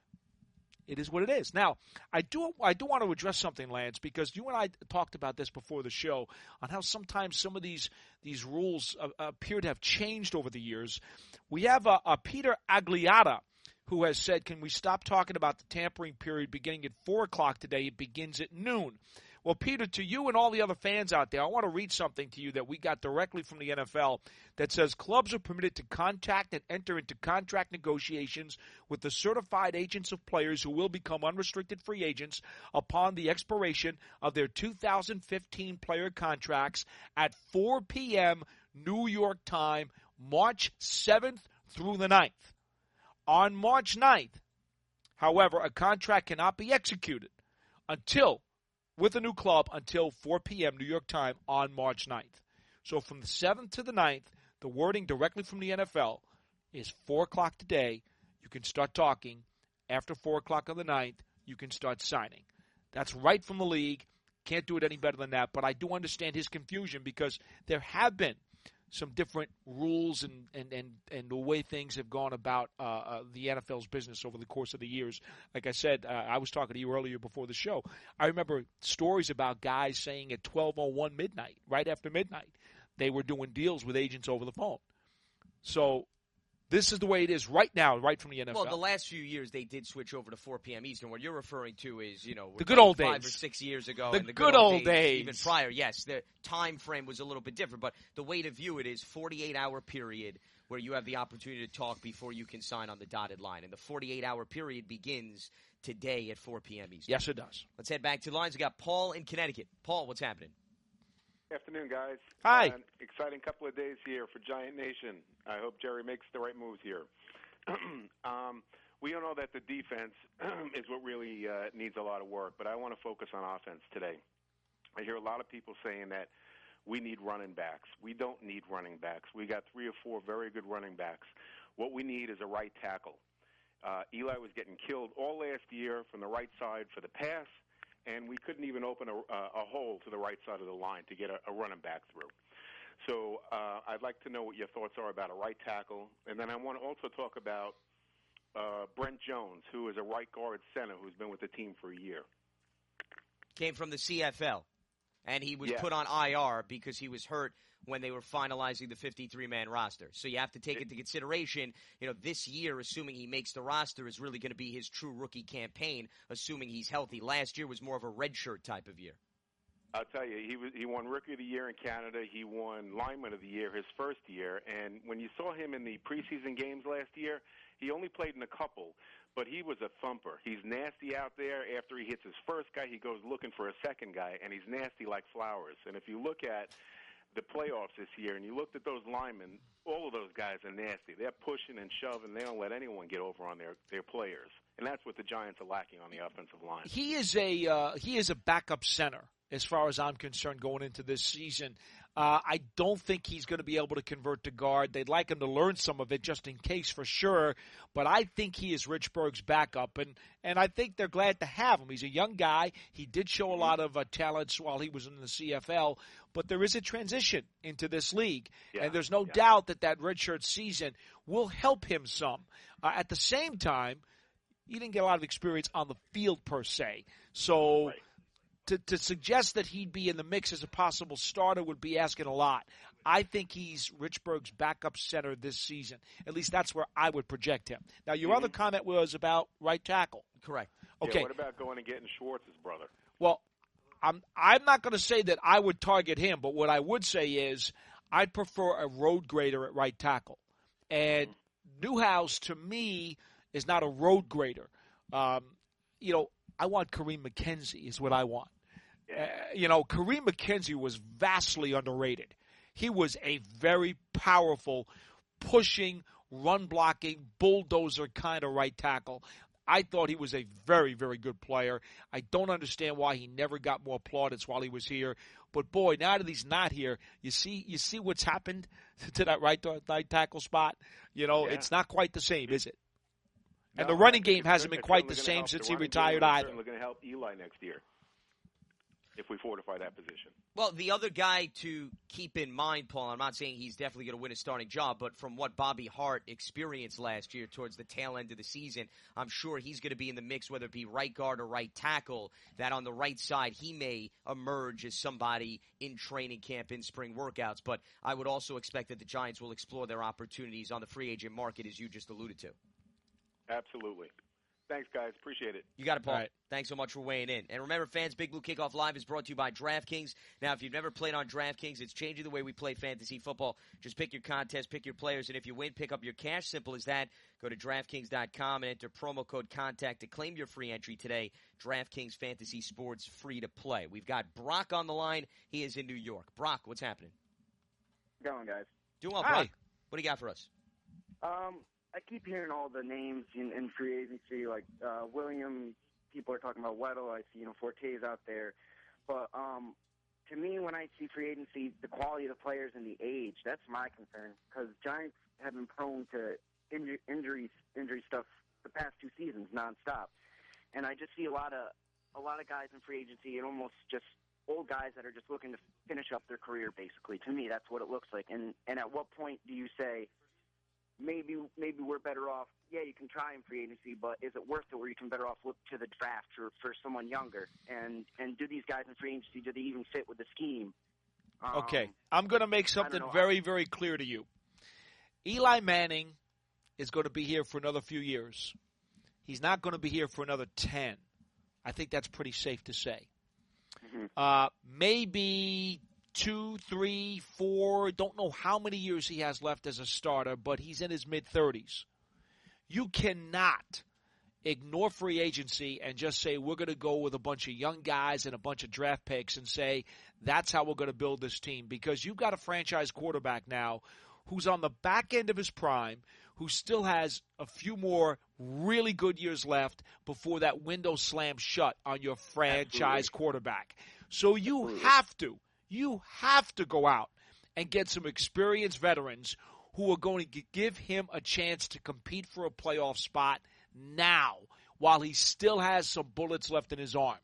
It is what it is. Now, I do I do want to address something, Lance, because you and I talked about this before the show on how sometimes some of these these rules uh, appear to have changed over the years. We have a, a Peter Agliata who has said, can we stop talking about the tampering period beginning at four o'clock today? It begins at noon. Well, Peter, to you and all the other fans out there, I want to read something to you that we got directly from the N F L that says clubs are permitted to contact and enter into contract negotiations with the certified agents of players who will become unrestricted free agents upon the expiration of their two thousand fifteen player contracts at four p.m. New York time, March seventh through the ninth. On March ninth, however, a contract cannot be executed until with a new club until four p.m. New York time on March ninth. So from the seventh to the ninth, the wording directly from the N F L is four o'clock today. You can start talking. After four o'clock on the ninth, you can start signing. That's right from the league. Can't do it any better than that. But I do understand his confusion because there have been some different rules and, and, and, and the way things have gone about uh, uh, the N F L's business over the course of the years. Like I said, uh, I was talking to you earlier before the show. I remember stories about guys saying at twelve oh one midnight, right after midnight, they were doing deals with agents over the phone. So this is the way it is right now, right from the N F L. Well, the last few years they did switch over to four p.m. Eastern. What you're referring to is, you know, the good old five days. or six years ago. The, and the good, good old, old days. Even prior, yes. The time frame was a little bit different, but the way to view it is forty-eight hour period where you have the opportunity to talk before you can sign on the dotted line. And the forty-eight hour period begins today at four p.m. Eastern. Yes, it does. Let's head back to the lines. We got Paul in Connecticut. Paul, what's happening? Afternoon, guys. Hi. Uh, exciting couple of days here for Giant Nation. I hope Jerry makes the right moves here. um, we all know that the defense is what really uh, needs a lot of work, but I want to focus on offense today. I hear a lot of people saying that we need running backs. We don't need running backs. We got three or four very good running backs. What we need is a right tackle. Uh, Eli was getting killed all last year from the right side for the pass, and we couldn't even open a, a hole to the right side of the line to get a, a running back through. So uh, I'd like to know what your thoughts are about a right tackle. And then I want to also talk about uh, Brent Jones, who is a right guard center who's been with the team for a year. Came from the C F L, and he was yeah. put on I R because he was hurt when they were finalizing the fifty-three man roster. So you have to take into consideration, you know, this year, assuming he makes the roster, is really going to be his true rookie campaign, assuming he's healthy. Last year was more of a redshirt type of year. I'll tell you, he was, he won Rookie of the Year in Canada. He won Lineman of the Year his first year. And when you saw him in the preseason games last year, he only played in a couple, but he was a thumper. He's nasty out there. After he hits his first guy, he goes looking for a second guy, and he's nasty like flowers. And if you look at the playoffs this year, and you looked at those linemen, all of those guys are nasty. They're pushing and shoving. They don't let anyone get over on their, their players. And that's what the Giants are lacking on the offensive line. He is a uh, he is a backup center as far as I'm concerned going into this season. Uh, I don't think he's going to be able to convert to guard. They'd like him to learn some of it just in case for sure. But I think he is Richburg's backup, and, and I think they're glad to have him. He's a young guy. He did show a lot of uh, talents while he was in the C F L, but there is a transition into this league, yeah, and there's no yeah. doubt that that redshirt season will help him some. Uh, at the same time, he didn't get a lot of experience on the field per se, so Right. To, to suggest that he'd be in the mix as a possible starter would be asking a lot. I think he's Richburg's backup center this season. At least that's where I would project him. Now, your Mm-hmm. other comment was about right tackle. Correct. Yeah, Okay. what about going and getting Schwartz's brother? Well, I'm I'm not going to say that I would target him, but what I would say is I'd prefer a road grader at right tackle. And Newhouse, to me, is not a road grader. Um, you know, I want Kareem McKenzie is what I want. Uh, you know, Kareem McKenzie was vastly underrated. He was a very powerful, pushing, run-blocking, bulldozer kind of right tackle. I thought he was a very, very good player. I don't understand why he never got more plaudits while he was here. But, boy, now that he's not here, you see you see what's happened to that right, right tackle spot? You know, Yeah. it's not quite the same, is it? And No, the running I think game it's hasn't good. been It's quite the certainly gonna same help since the he running retired game. It's either. certainly going to help Eli next year if we fortify that position. Well, the other guy to keep in mind, Paul, I'm not saying he's definitely going to win a starting job, but from what Bobby Hart experienced last year towards the tail end of the season, I'm sure he's going to be in the mix, whether it be right guard or right tackle, that on the right side he may emerge as somebody in training camp, in spring workouts. But I would also expect that the Giants will explore their opportunities on the free agent market, as you just alluded to. Absolutely. Thanks, guys. Appreciate it. You got it, Paul. All right. Thanks so much for weighing in. And remember, fans, Big Blue Kickoff Live is brought to you by DraftKings. Now, if you've never played on DraftKings, it's changing the way we play fantasy football. Just pick your contest, pick your players, and if you win, pick up your cash. Simple as that. Go to DraftKings dot com and enter promo code CONTACT to claim your free entry today. DraftKings Fantasy Sports, free to play. We've got Brock on the line. He is in New York. Brock, what's happening? Going, guys. Doing well, Hi. Brock. What do you got for us? Um, I keep hearing all the names in, in free agency, like uh, Williams. People are talking about Weddle. I see, you know, Forte's out there. But um, to me, when I see free agency, the quality of the players and the age, that's my concern. Because Giants have been prone to inju- injuries, injury stuff the past two seasons nonstop, and I just see a lot of a lot of guys in free agency and almost just old guys that are just looking to finish up their career. Basically, to me, that's what it looks like. And and at what point do you say, Maybe maybe we're better off, yeah, you can try in free agency, but is it worth it where you can better off look to the draft for, for someone younger? And and do these guys in free agency, do they even fit with the scheme? Um, Okay, I'm going to make something know. very, very clear to you. Eli Manning is going to be here for another few years. He's not going to be here for another ten. I think that's pretty safe to say. Mm-hmm. Uh, maybe two, three, four, don't know how many years he has left as a starter, but he's in his mid-thirties. You cannot ignore free agency and just say we're going to go with a bunch of young guys and a bunch of draft picks and say that's how we're going to build this team, because you've got a franchise quarterback now who's on the back end of his prime, who still has a few more really good years left before that window slams shut on your franchise Absolutely. quarterback. So you Absolutely. have to, you have to go out and get some experienced veterans who are going to give him a chance to compete for a playoff spot now while he still has some bullets left in his arm.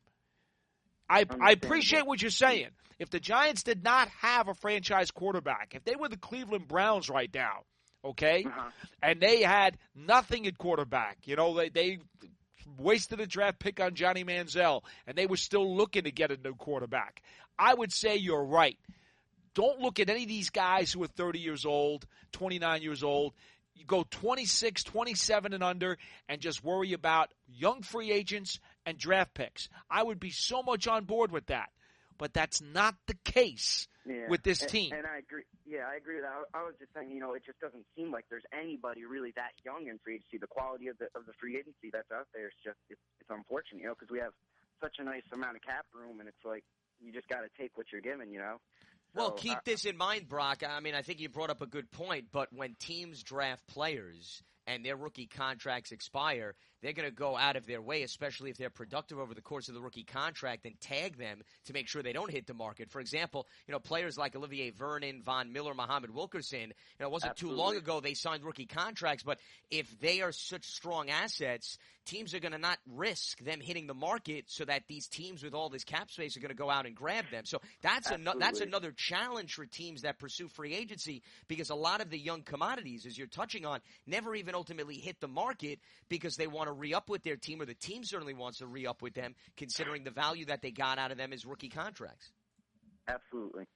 I, I appreciate what you're saying. If the Giants did not have a franchise quarterback, if they were the Cleveland Browns right now, okay, Uh-huh. and they had nothing at quarterback, you know, they, they wasted a draft pick on Johnny Manziel, and they were still looking to get a new quarterback, I would say you're right. Don't look at any of these guys who are thirty years old, twenty-nine years old. You go twenty-six, twenty-seven and under and just worry about young free agents and draft picks. I would be so much on board with that. But that's not the case Yeah. with this and, team. And I agree. Yeah, I agree with that. I, I was just saying, you know, it just doesn't seem like there's anybody really that young in free agency. The quality of the of the free agency that's out there is just it's, it's unfortunate, you know, because we have such a nice amount of cap room, and it's like you just got to take what you're given, you know. Well, So, keep I, this in mind, Brock. I mean, I think you brought up a good point, but when teams draft players and their rookie contracts expire, they're going to go out of their way, especially if they're productive over the course of the rookie contract, and tag them to make sure they don't hit the market. For example, you know, players like Olivier Vernon, Von Miller, Muhammad Wilkerson, you know, it wasn't Absolutely. too long ago they signed rookie contracts, but if they are such strong assets, teams are going to not risk them hitting the market so that these teams with all this cap space are going to go out and grab them. So that's an, that's Absolutely. another challenge for teams that pursue free agency, because a lot of the young commodities, as you're touching on, never even ultimately hit the market because they want to re-up with their team, or the team certainly wants to re-up with them, considering the value that they got out of them as rookie contracts. absolutely.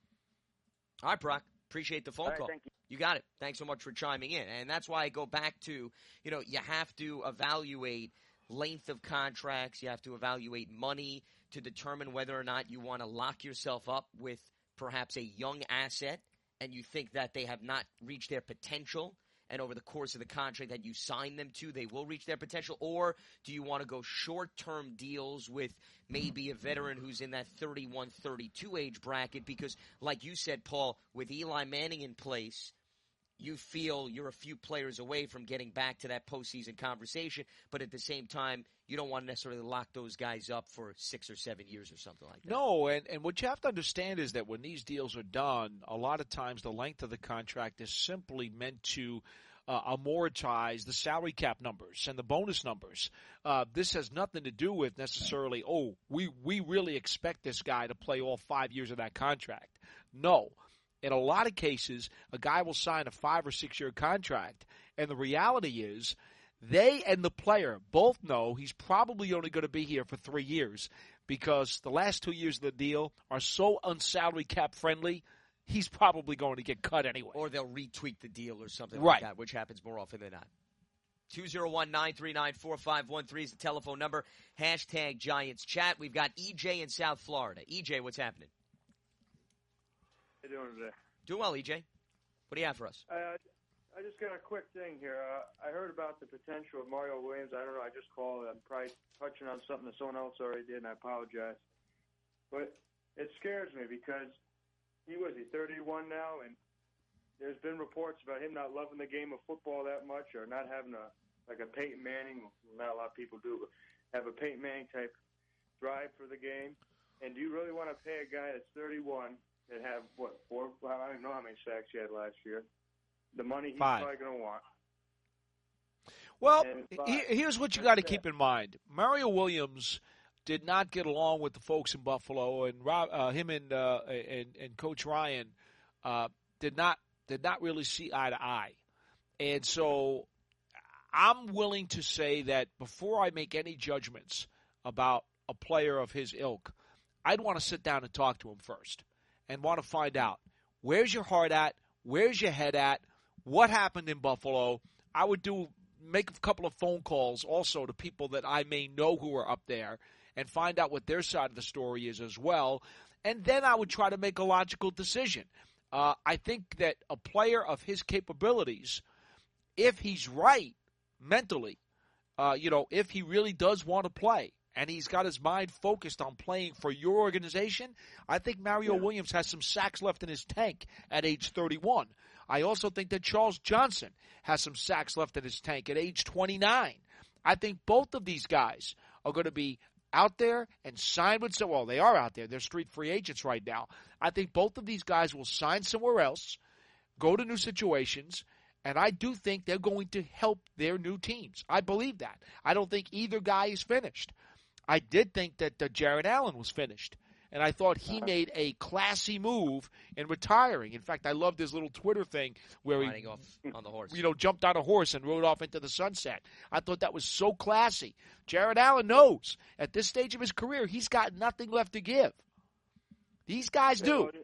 All right, Brock. Appreciate the phone All right, call. thank you. You got it. Thanks so much for chiming in. And that's why I go back to, you know, you have to evaluate length of contracts. You have to evaluate money to determine whether or not you want to lock yourself up with perhaps a young asset and you think that they have not reached their potential, and over the course of the contract that you sign them to, they will reach their potential? Or do you want to go short-term deals with maybe a veteran who's in that thirty-one, thirty-two age bracket? Because, like you said, Paul, with Eli Manning in place, you feel you're a few players away from getting back to that postseason conversation, but at the same time, you don't want to necessarily lock those guys up for six or seven years or something like that. No, and, and what you have to understand is that when these deals are done, a lot of times the length of the contract is simply meant to uh, amortize the salary cap numbers and the bonus numbers. Uh, this has nothing to do with necessarily, oh, we, we really expect this guy to play all five years of that contract. No. In a lot of cases, a guy will sign a five- or six-year contract, and the reality is they and the player both know he's probably only going to be here for three years because the last two years of the deal are so unsalary cap friendly, he's probably going to get cut anyway. Or they'll retweak the deal or something Right. like that, which happens more often than not. two oh one, nine three nine, four five one three is the telephone number. Hashtag Giants Chat. We've got E J in South Florida. E J, what's happening? How you doing today? Doing well, E J. What do you have for us? Uh, I just got a quick thing here. Uh, I heard about the potential of Mario Williams. I don't know. I just called. I'm probably touching on something that someone else already did, and I apologize. But it scares me because he was he thirty-one now, and there's been reports about him not loving the game of football that much, or not having a like a Peyton Manning. Not a lot of people do, but have a Peyton Manning type drive for the game. And do you really want to pay a guy that's thirty-one that have what four? Well, I don't even know how many sacks he had last year. The money he's Five. probably going to want. Well, And he- five. here's what you That's got to it. keep in mind. Mario Williams did not get along with the folks in Buffalo, and Rob, uh, him and, uh, and and Coach Ryan uh, did not did not really see eye to eye. And so I'm willing to say that before I make any judgments about a player of his ilk, I'd want to sit down and talk to him first and want to find out, where's your heart at? Where's your head at? What happened in Buffalo? I would do make a couple of phone calls also to people that I may know who are up there and find out what their side of the story is as well. And then I would try to make a logical decision. Uh, I think that a player of his capabilities, if he's right mentally, uh, you know, if he really does want to play and he's got his mind focused on playing for your organization, I think Mario Yeah. Williams has some sacks left in his tank at age thirty-one. I also think that Charles Johnson has some sacks left in his tank at age twenty-nine. I think both of these guys are going to be out there and sign with some, well, they are out there. They're street free agents right now. I think both of these guys will sign somewhere else, go to new situations, and I do think they're going to help their new teams. I believe that. I don't think either guy is finished. I did think that uh, Jared Allen was finished, and I thought he made a classy move in retiring. In fact, I loved his little Twitter thing where he Riding off on the horse. you know, jumped on a horse and rode off into the sunset. I thought that was so classy. Jared Allen knows at this stage of his career he's got nothing left to give. These guys Yeah, do. well,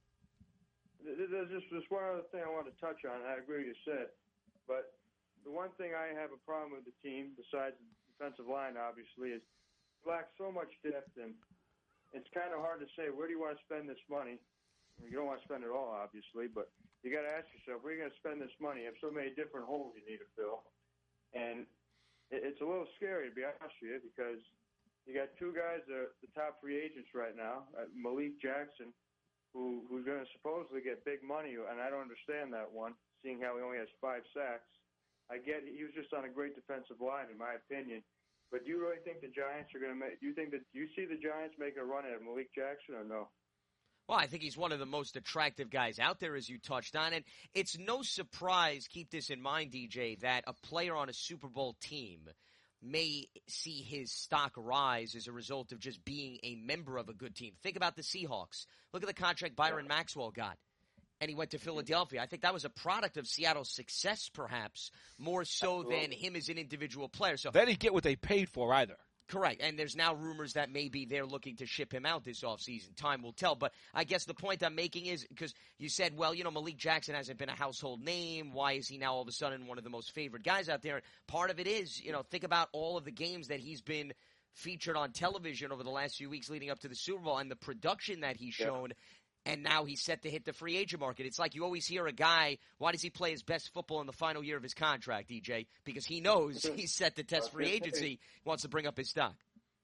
th- th- There's just, just one other thing I want to touch on. I agree with you said, but the one thing I have a problem with the team, besides the defensive line, obviously, is it lacks so much depth, and it's kind of hard to say where do you want to spend this money. You don't want to spend it all, obviously, but you got to ask yourself where are you going to spend this money. You have so many different holes you need to fill, and it, it's a little scary to be honest with you because you got two guys that are the top free agents right now, uh, Malik Jackson, who who's going to supposedly get big money, and I don't understand that one, seeing how he only has five sacks. I get he was just on a great defensive line, in my opinion. But do you really think the Giants are going to make? Do you think that do you see the Giants making a run at Malik Jackson or no? Well, I think he's one of the most attractive guys out there, as you touched on. And it's no surprise, keep this in mind, D J, that a player on a Super Bowl team may see his stock rise as a result of just being a member of a good team. Think about the Seahawks. Look at the contract Byron yeah. Maxwell got. And he went to Philadelphia. I think that was a product of Seattle's success, perhaps, more so Absolutely. than him as an individual player. So they didn't get what they paid for either. Correct. And there's now rumors that maybe they're looking to ship him out this offseason. Time will tell. But I guess the point I'm making is because you said, well, you know, Malik Jackson hasn't been a household name. Why is he now all of a sudden one of the most favored guys out there? Part of it is, you know, think about all of the games that he's been featured on television over the last few weeks leading up to the Super Bowl and the production that he's yeah. shown. And now he's set to hit the free agent market. It's like you always hear a guy, why does he play his best football in the final year of his contract, D J? Because he knows he's set to test free agency, wants to bring up his stock.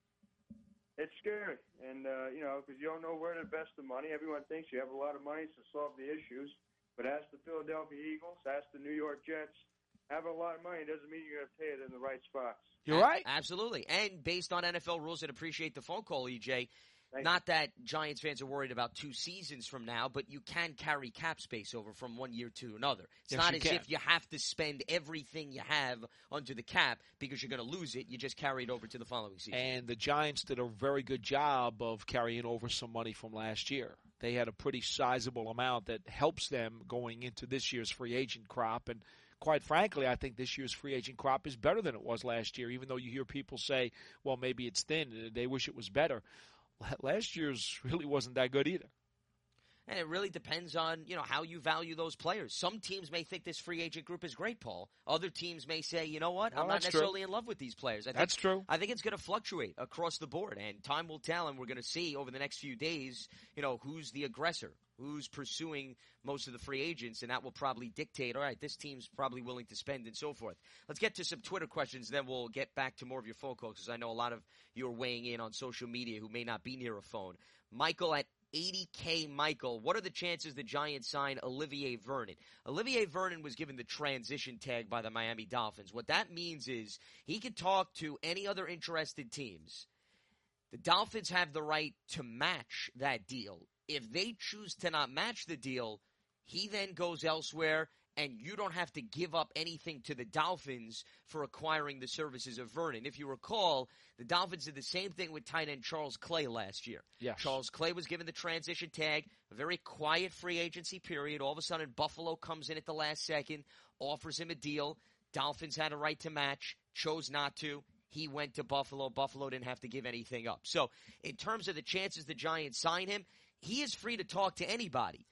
It's scary. And, uh, you know, because you don't know where to invest the money. Everyone thinks you have a lot of money to solve the issues. But ask the Philadelphia Eagles, ask the New York Jets. Having a lot of money doesn't mean you're going to pay it in the right spots. You're right. Absolutely. And based on N F L rules, and appreciate the phone call, E J, Thank Not you. that Giants fans are worried about two seasons from now, but you can carry cap space over from one year to another. It's yes, not as can. if you have to spend everything you have under the cap because you're going to lose it. You just carry it over to the following season. And the Giants did a very good job of carrying over some money from last year. They had a pretty sizable amount that helps them going into this year's free agent crop. And quite frankly, I think this year's free agent crop is better than it was last year, even though you hear people say, well, maybe it's thin. They wish it was better. Last year's really wasn't that good either. And it really depends on, you know, how you value those players. Some teams may think this free agent group is great, Paul. Other teams may say, you know what, well, I'm not necessarily true. in love with these players. I think, that's true. I think it's going to fluctuate across the board, and time will tell, and we're going to see over the next few days, you know, who's the aggressor, who's pursuing most of the free agents, and that will probably dictate, all right, this team's probably willing to spend and so forth. Let's get to some Twitter questions, then we'll get back to more of your phone calls, because I know a lot of you are weighing in on social media who may not be near a phone. Michael at eighty K Michael, what are the chances the Giants sign Olivier Vernon? Olivier Vernon was given the transition tag by the Miami Dolphins. What that means is he can talk to any other interested teams. The Dolphins have the right to match that deal. If they choose to not match the deal, he then goes elsewhere, and you don't have to give up anything to the Dolphins for acquiring the services of Vernon. If you recall, the Dolphins did the same thing with tight end Charles Clay last year. Yes. Charles Clay was given the transition tag, a very quiet free agency period. All of a sudden, Buffalo comes in at the last second, offers him a deal. Dolphins had a right to match, chose not to. He went to Buffalo. Buffalo didn't have to give anything up. So in terms of the chances the Giants sign him, he is free to talk to anybody.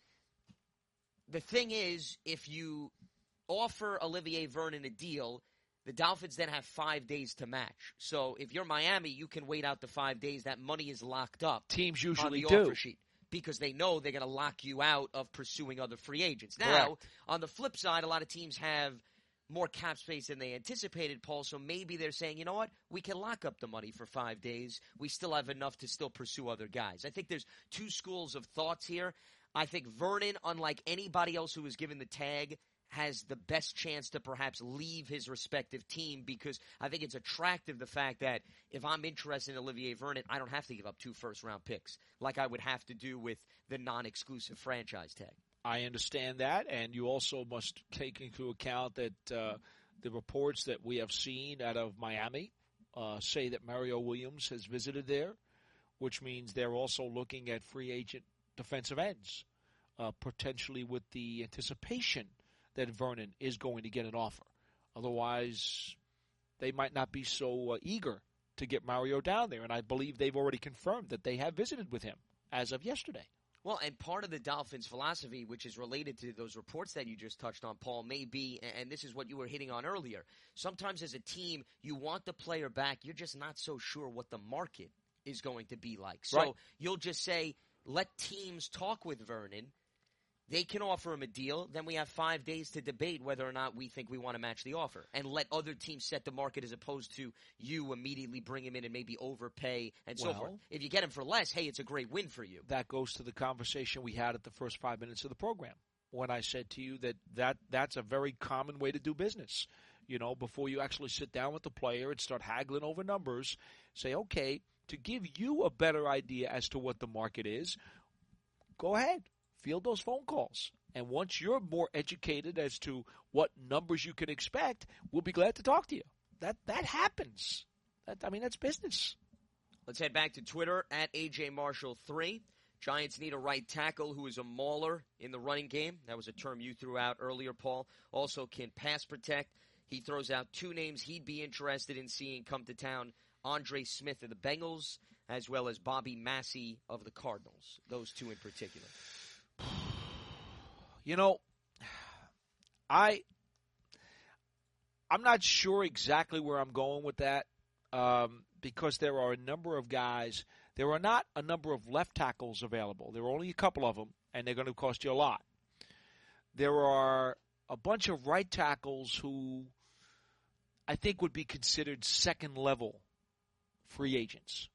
The thing is, if you offer Olivier Vernon a deal, the Dolphins then have five days to match. So if you're Miami, you can wait out the five days. That money is locked up. Teams usually on the do. Offer sheet because they know they're going to lock you out of pursuing other free agents. Now, Correct. On the flip side, a lot of teams have more cap space than they anticipated, Paul, so maybe they're saying, you know what, we can lock up the money for five days. We still have enough to still pursue other guys. I think there's two schools of thoughts here. I think Vernon, unlike anybody else who was given the tag, has the best chance to perhaps leave his respective team because I think it's attractive the fact that if I'm interested in Olivier Vernon, I don't have to give up two first-round picks like I would have to do with the non-exclusive franchise tag. I understand that, and you also must take into account that uh, the reports that we have seen out of Miami uh, say that Mario Williams has visited there, which means they're also looking at free agent defensive ends, uh, potentially with the anticipation that Vernon is going to get an offer. Otherwise, they might not be so uh, eager to get Mario down there, and I believe they've already confirmed that they have visited with him as of yesterday. Well, and part of the Dolphins' philosophy, which is related to those reports that you just touched on, Paul, may be, and this is what you were hitting on earlier, sometimes as a team, you want the player back, you're just not so sure what the market is going to be like. So right. You'll just say, let teams talk with Vernon. they can offer him a deal. Then we have five days to debate whether or not we think we want to match the offer and let other teams set the market as opposed to you immediately bring him in and maybe overpay and so Well, forth. If you get him for less, hey, it's a great win for you. That goes to the conversation we had at the first five minutes of the program when I said to you that, that that's a very common way to do business. You know, before you actually sit down with the player and start haggling over numbers, say, okay, to give you a better idea as to what the market is, go ahead. Field those phone calls. And once you're more educated as to what numbers you can expect, we'll be glad to talk to you. That that happens. That I mean, that's business. Let's head back to Twitter at A J Marshall three. Giants need a right tackle who is a mauler in the running game. That was a term you threw out earlier, Paul. Also can pass protect. He throws out two names he'd be interested in seeing come to town. Andre Smith of the Bengals, as well as Bobby Massey of the Cardinals. Those two in particular. You know, I, I'm not sure exactly where I'm going with that um, because there are a number of guys. There are not a number of left tackles available. There are only a couple of them, and they're going to cost you a lot. There are a bunch of right tackles who I think would be considered second-level free agents.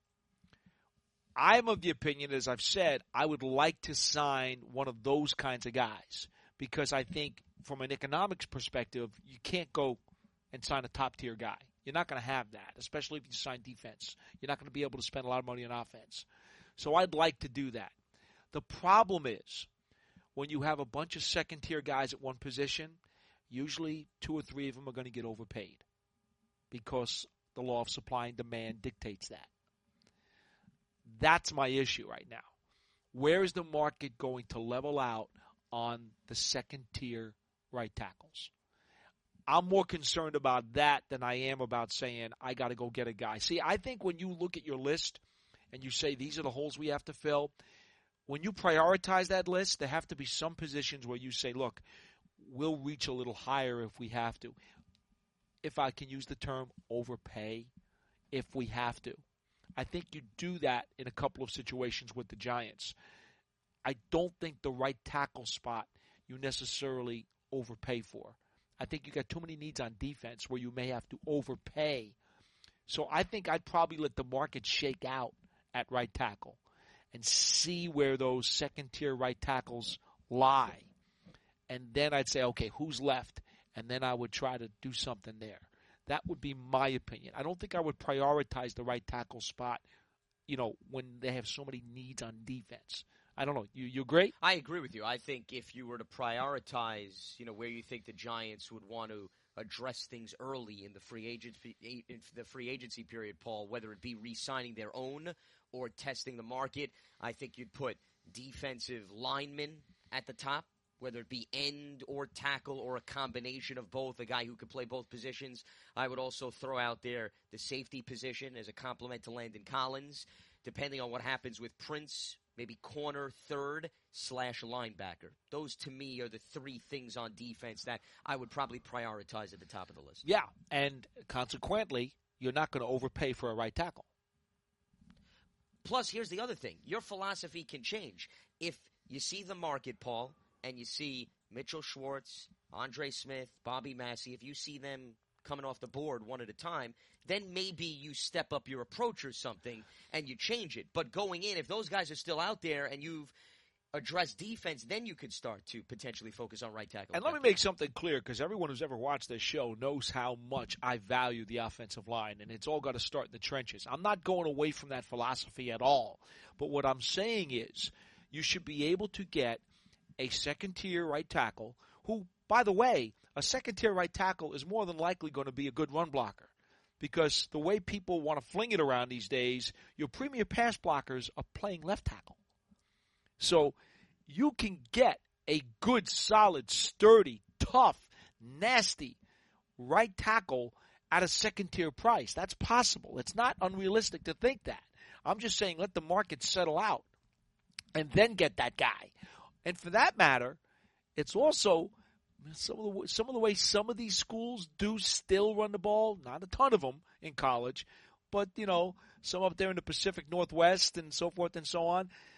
I'm of the opinion, as I've said, I would like to sign one of those kinds of guys because I think from an economics perspective, you can't go and sign a top-tier guy. You're not going to have that, especially if you sign defense. You're not going to be able to spend a lot of money on offense. So I'd like to do that. The problem is when you have a bunch of second-tier guys at one position, usually two or three of them are going to get overpaid because the law of supply and demand dictates that. That's my issue right now. Where is the market going to level out on the second-tier right tackles? I'm more concerned about that than I am about saying I got to go get a guy. See, I think when you look at your list and you say these are the holes we have to fill, when you prioritize that list, there have to be some positions where you say, look, we'll reach a little higher if we have to. If I can use the term overpay, if we have to. I think you do that in a couple of situations with the Giants. I don't think the right tackle spot you necessarily overpay for. I think you got too many needs on defense where you may have to overpay. So I think I'd probably let the market shake out at right tackle and see where those second-tier right tackles lie. And then I'd say, okay, who's left? And then I would try to do something there. That would be my opinion. I don't think I would prioritize the right tackle spot, you know, when they have so many needs on defense. I don't know. You you agree? I agree with you. I think if you were to prioritize, you know, where you think the Giants would want to address things early in the free agency in the free agency period, Paul, whether it be re-signing their own or testing the market, I think you'd put defensive linemen at the top. Whether it be end or tackle or a combination of both, a guy who could play both positions. I would also throw out there the safety position as a complement to Landon Collins. Depending on what happens with Prince, maybe corner, third, slash linebacker. Those, to me, are the three things on defense that I would probably prioritize at the top of the list. Yeah, and consequently, you're not going to overpay for a right tackle. Plus, here's the other thing. Your philosophy can change. If you see the market, Paul, and you see Mitchell Schwartz, Andre Smith, Bobby Massey, if you see them coming off the board one at a time, then maybe you step up your approach or something and you change it. But going in, if those guys are still out there and you've addressed defense, then you could start to potentially focus on right tackle. And let me make something clear, because everyone who's ever watched this show knows how much I value the offensive line, and it's all got to start in the trenches. I'm not going away from that philosophy at all. But what I'm saying is you should be able to get a second-tier right tackle who, by the way, a second-tier right tackle is more than likely going to be a good run blocker because the way people want to fling it around these days, your premier pass blockers are playing left tackle. So you can get a good, solid, sturdy, tough, nasty right tackle at a second-tier price. That's possible. It's not unrealistic to think that. I'm just saying let the market settle out and then get that guy. And for that matter, it's also some of the some of the way some of these schools do still run the ball. Not a ton of them in college, but you know some up there in the Pacific Northwest and so forth and so on.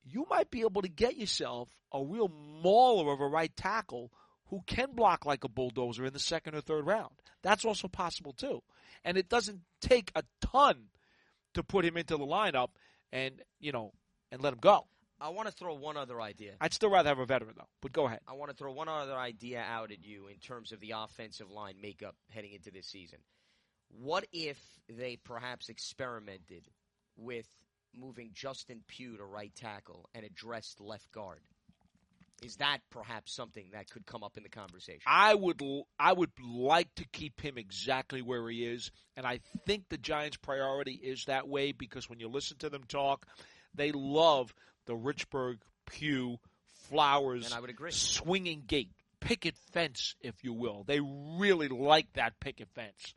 you might be able to get yourself a real mauler of a right tackle who can block like a bulldozer in the second or third round. That's also possible, too. And it doesn't take a ton to put him into the lineup and, you know, and let him go. I want to throw one other idea. I'd still rather have a veteran, though, but go ahead. I want to throw one other idea out at you in terms of the offensive line makeup heading into this season. What if they perhaps experimented with moving Justin Pugh to right tackle and addressed left guard? Is that perhaps something that could come up in the conversation? I would I would like to keep him exactly where he is, and I think the Giants' priority is that way because when you listen to them talk, they love the Richburg, Pugh, Flowers, and I would agree. Swinging gate, picket fence, if you will. They really like that picket fence.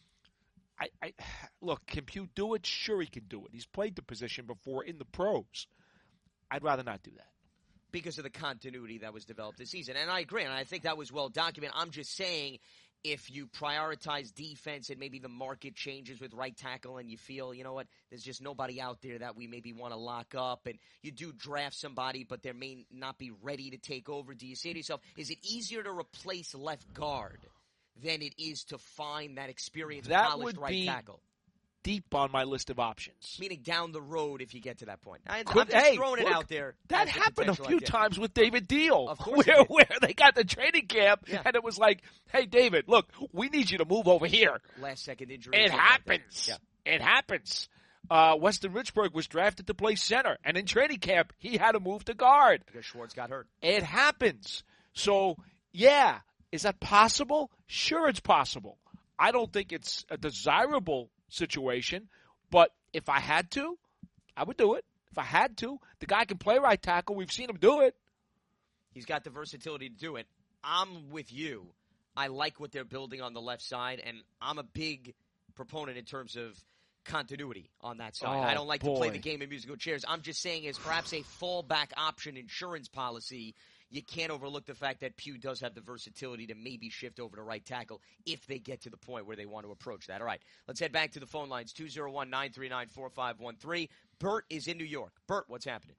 I, I look, can Pugh do it? Sure he can do it. He's played the position before in the pros. I'd rather not do that. Because of the continuity that was developed this season. And I agree, and I think that was well documented. I'm just saying if you prioritize defense and maybe the market changes with right tackle and you feel, you know what, there's just nobody out there that we maybe want to lock up, and you do draft somebody but they may not be ready to take over, do you say to yourself, is it easier to replace left guard than it is to find that experienced, that polished would right be tackle? Deep on my list of options. Meaning down the road if you get to that point. I, Could, I'm just hey, throwing look, it out there. That happened a few idea. times with David Deal. Of course where, where they got the training camp, yeah. and it was like, hey, David, look, we need you to move over here. Last second injury. It happens. Like yeah. It happens. Uh, Weston Richburg was drafted to play center, and in training camp, he had to move to guard. Because Schwartz got hurt. It happens. So, yeah, is that possible? Sure, it's possible. I don't think it's a desirable situation, but if I had to, I would do it. If I had to, the guy can play right tackle. We've seen him do it. He's got the versatility to do it. I'm with you. I like what they're building on the left side, and I'm a big proponent in terms of continuity on that side. Oh, I don't like boy. to play the game of musical chairs. I'm just saying as perhaps a fallback option insurance policy, you can't overlook the fact that Pugh does have the versatility to maybe shift over to right tackle if they get to the point where they want to approach that. All right, let's head back to the phone lines, two oh one, nine three nine, four five one three. Bert is in New York. Bert, what's happening?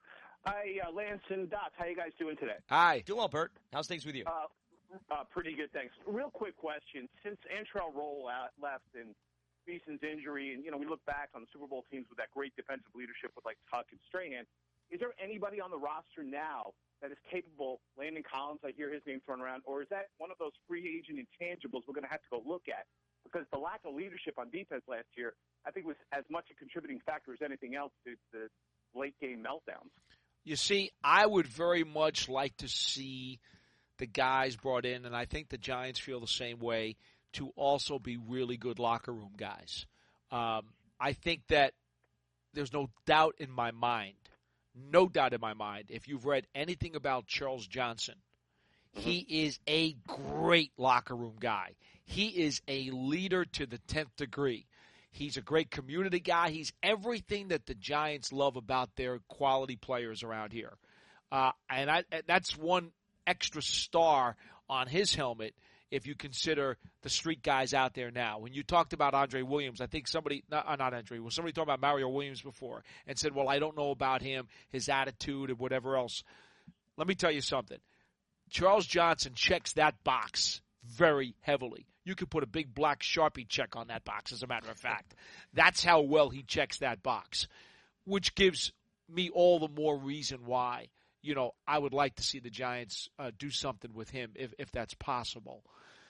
Hi, uh, Lance and Doc. How you guys doing today? Hi. Doing well, Bert. How's things with you? Uh, uh, pretty good, thanks. Real quick question. Since Antrell Roll out, left and Beason's injury, and, you know, we look back on the Super Bowl teams with that great defensive leadership with, like, Tuck and Strahan, is there anybody on the roster now that is capable? Landon Collins, I hear his name thrown around, or is that one of those free agent intangibles we're going to have to go look at? Because the lack of leadership on defense last year, I think, was as much a contributing factor as anything else to the late-game meltdowns. You see, I would very much like to see the guys brought in, and I think the Giants feel the same way, to also be really good locker room guys. Um, I think that there's no doubt in my mind, no doubt in my mind, if you've read anything about Charles Johnson, mm-hmm. he is a great locker room guy. He is a leader to the tenth degree. He's a great community guy. He's everything that the Giants love about their quality players around here. Uh, and I, that's one extra star on his helmet if you consider the street guys out there now. When you talked about Andre Williams, I think somebody, not, not Andre, well, somebody talked about Mario Williams before and said, well, I don't know about him, his attitude and whatever else. Let me tell you something. Charles Johnson checks that box very heavily. You could put a big black Sharpie check on that box, as a matter of fact. That's how well he checks that box, which gives me all the more reason why, you know, I would like to see the Giants uh, do something with him if, if that's possible.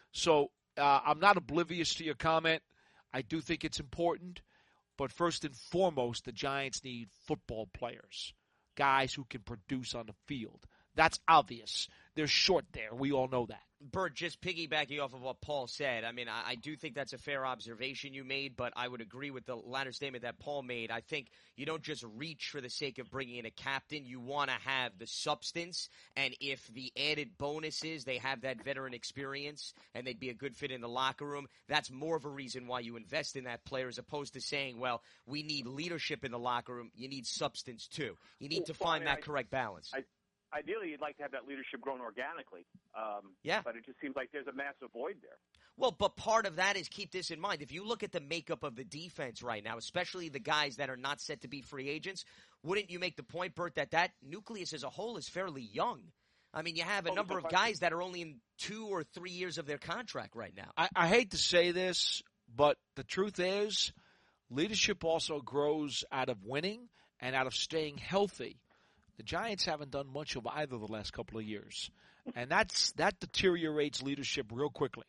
So uh, I'm not oblivious to your comment. I do think it's important. But first and foremost, the Giants need football players, guys who can produce on the field. That's obvious. They're short there. We all know that. Bert, just piggybacking off of what Paul said, I mean, I, I do think that's a fair observation you made, but I would agree with the latter statement that Paul made. I think you don't just reach for the sake of bringing in a captain. You want to have the substance, and if the added bonus is they have that veteran experience and they'd be a good fit in the locker room, that's more of a reason why you invest in that player as opposed to saying, well, we need leadership in the locker room. You need substance, too. You need to well, find I mean, that I, correct balance. I, Ideally, you'd like to have that leadership grown organically. Um, yeah. But it just seems like there's a massive void there. Well, but part of that is keep this in mind. If you look at the makeup of the defense right now, especially the guys that are not set to be free agents, wouldn't you make the point, Bert, that that nucleus as a whole is fairly young? I mean, you have a Oh, number but- of guys that are only in two or three years of their contract right now. I, I hate to say this, but the truth is leadership also grows out of winning and out of staying healthy. The Giants haven't done much of either the last couple of years, and that's that deteriorates leadership real quickly.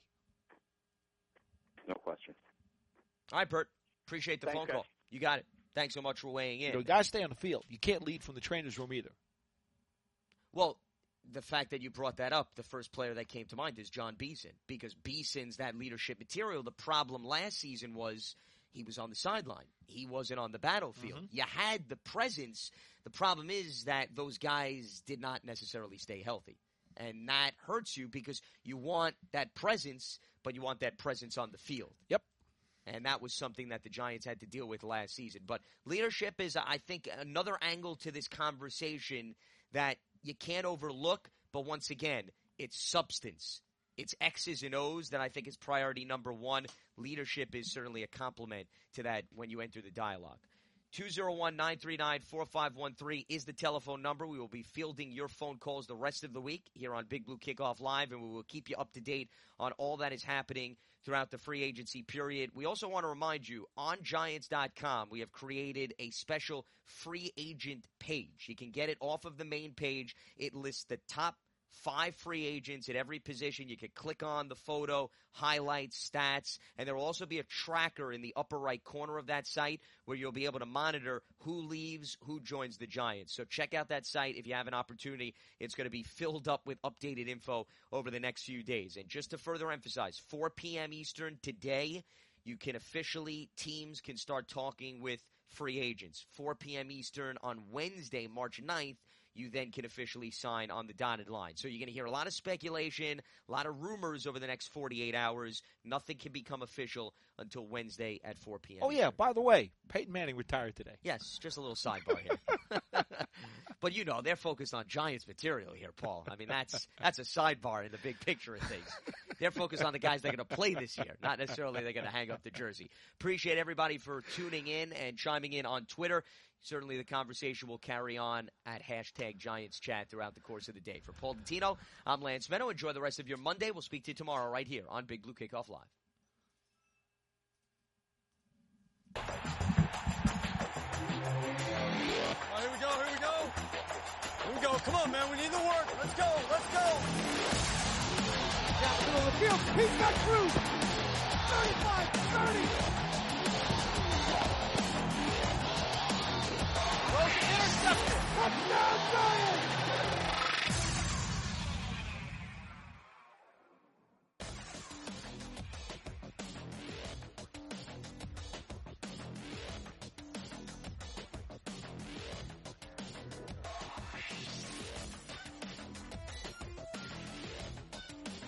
No question. All right, Bert. Appreciate the Thanks, phone guys. call. You got it. Thanks so much for weighing in. You know, guys stay on the field. You can't lead from the trainer's room either. Well, the fact that you brought that up, the first player that came to mind is John Beeson, because Beeson's that leadership material. The problem last season was he was on the sideline. He wasn't on the battlefield. Mm-hmm. You had the presence. The problem is that those guys did not necessarily stay healthy. And that hurts you because you want that presence, but you want that presence on the field. Yep. And that was something that the Giants had to deal with last season. But leadership is, I think, another angle to this conversation that you can't overlook. But once again, it's substance. It's X's and O's that I think is priority number one. Leadership is certainly a complement to that when you enter the dialogue. two oh one, nine three nine, four five one three is the telephone number. We will be fielding your phone calls the rest of the week here on Big Blue Kickoff Live, and we will keep you up to date on all that is happening throughout the free agency period. We also want to remind you, on Giants dot com, we have created a special free agent page. You can get it off of the main page. It lists the top five free agents at every position. You can click on the photo, highlights, stats, and there will also be a tracker in the upper right corner of that site where you'll be able to monitor who leaves, who joins the Giants. So check out that site if you have an opportunity. It's going to be filled up with updated info over the next few days. And just to further emphasize, four p.m. Eastern today, you can officially, teams can start talking with free agents. four p.m. Eastern on Wednesday, March ninth, you then can officially sign on the dotted line. So you're going to hear a lot of speculation, a lot of rumors over the next forty-eight hours. Nothing can become official until Wednesday at four p.m. Oh, yeah, by the way, Peyton Manning retired today. Yes, just a little sidebar here. But, you know, they're focused on Giants material here, Paul. I mean, that's that's a sidebar in the big picture of things. They're focused on the guys that are going to play this year, not necessarily they're going to hang up the jersey. Appreciate everybody for tuning in and chiming in on Twitter. Certainly the conversation will carry on at hashtag Giants Chat throughout the course of the day. For Paul Dottino, I'm Lance Meadow. Enjoy the rest of your Monday. We'll speak to you tomorrow right here on Big Blue Kickoff Live. Oh, here we go, here we go. Here we go. Come on, man. We need the work. Let's go, let's go. Down the middle of the field. He's got Cruz. thirty-five, thirty. Throws it, intercepted. Touchdown, Giants!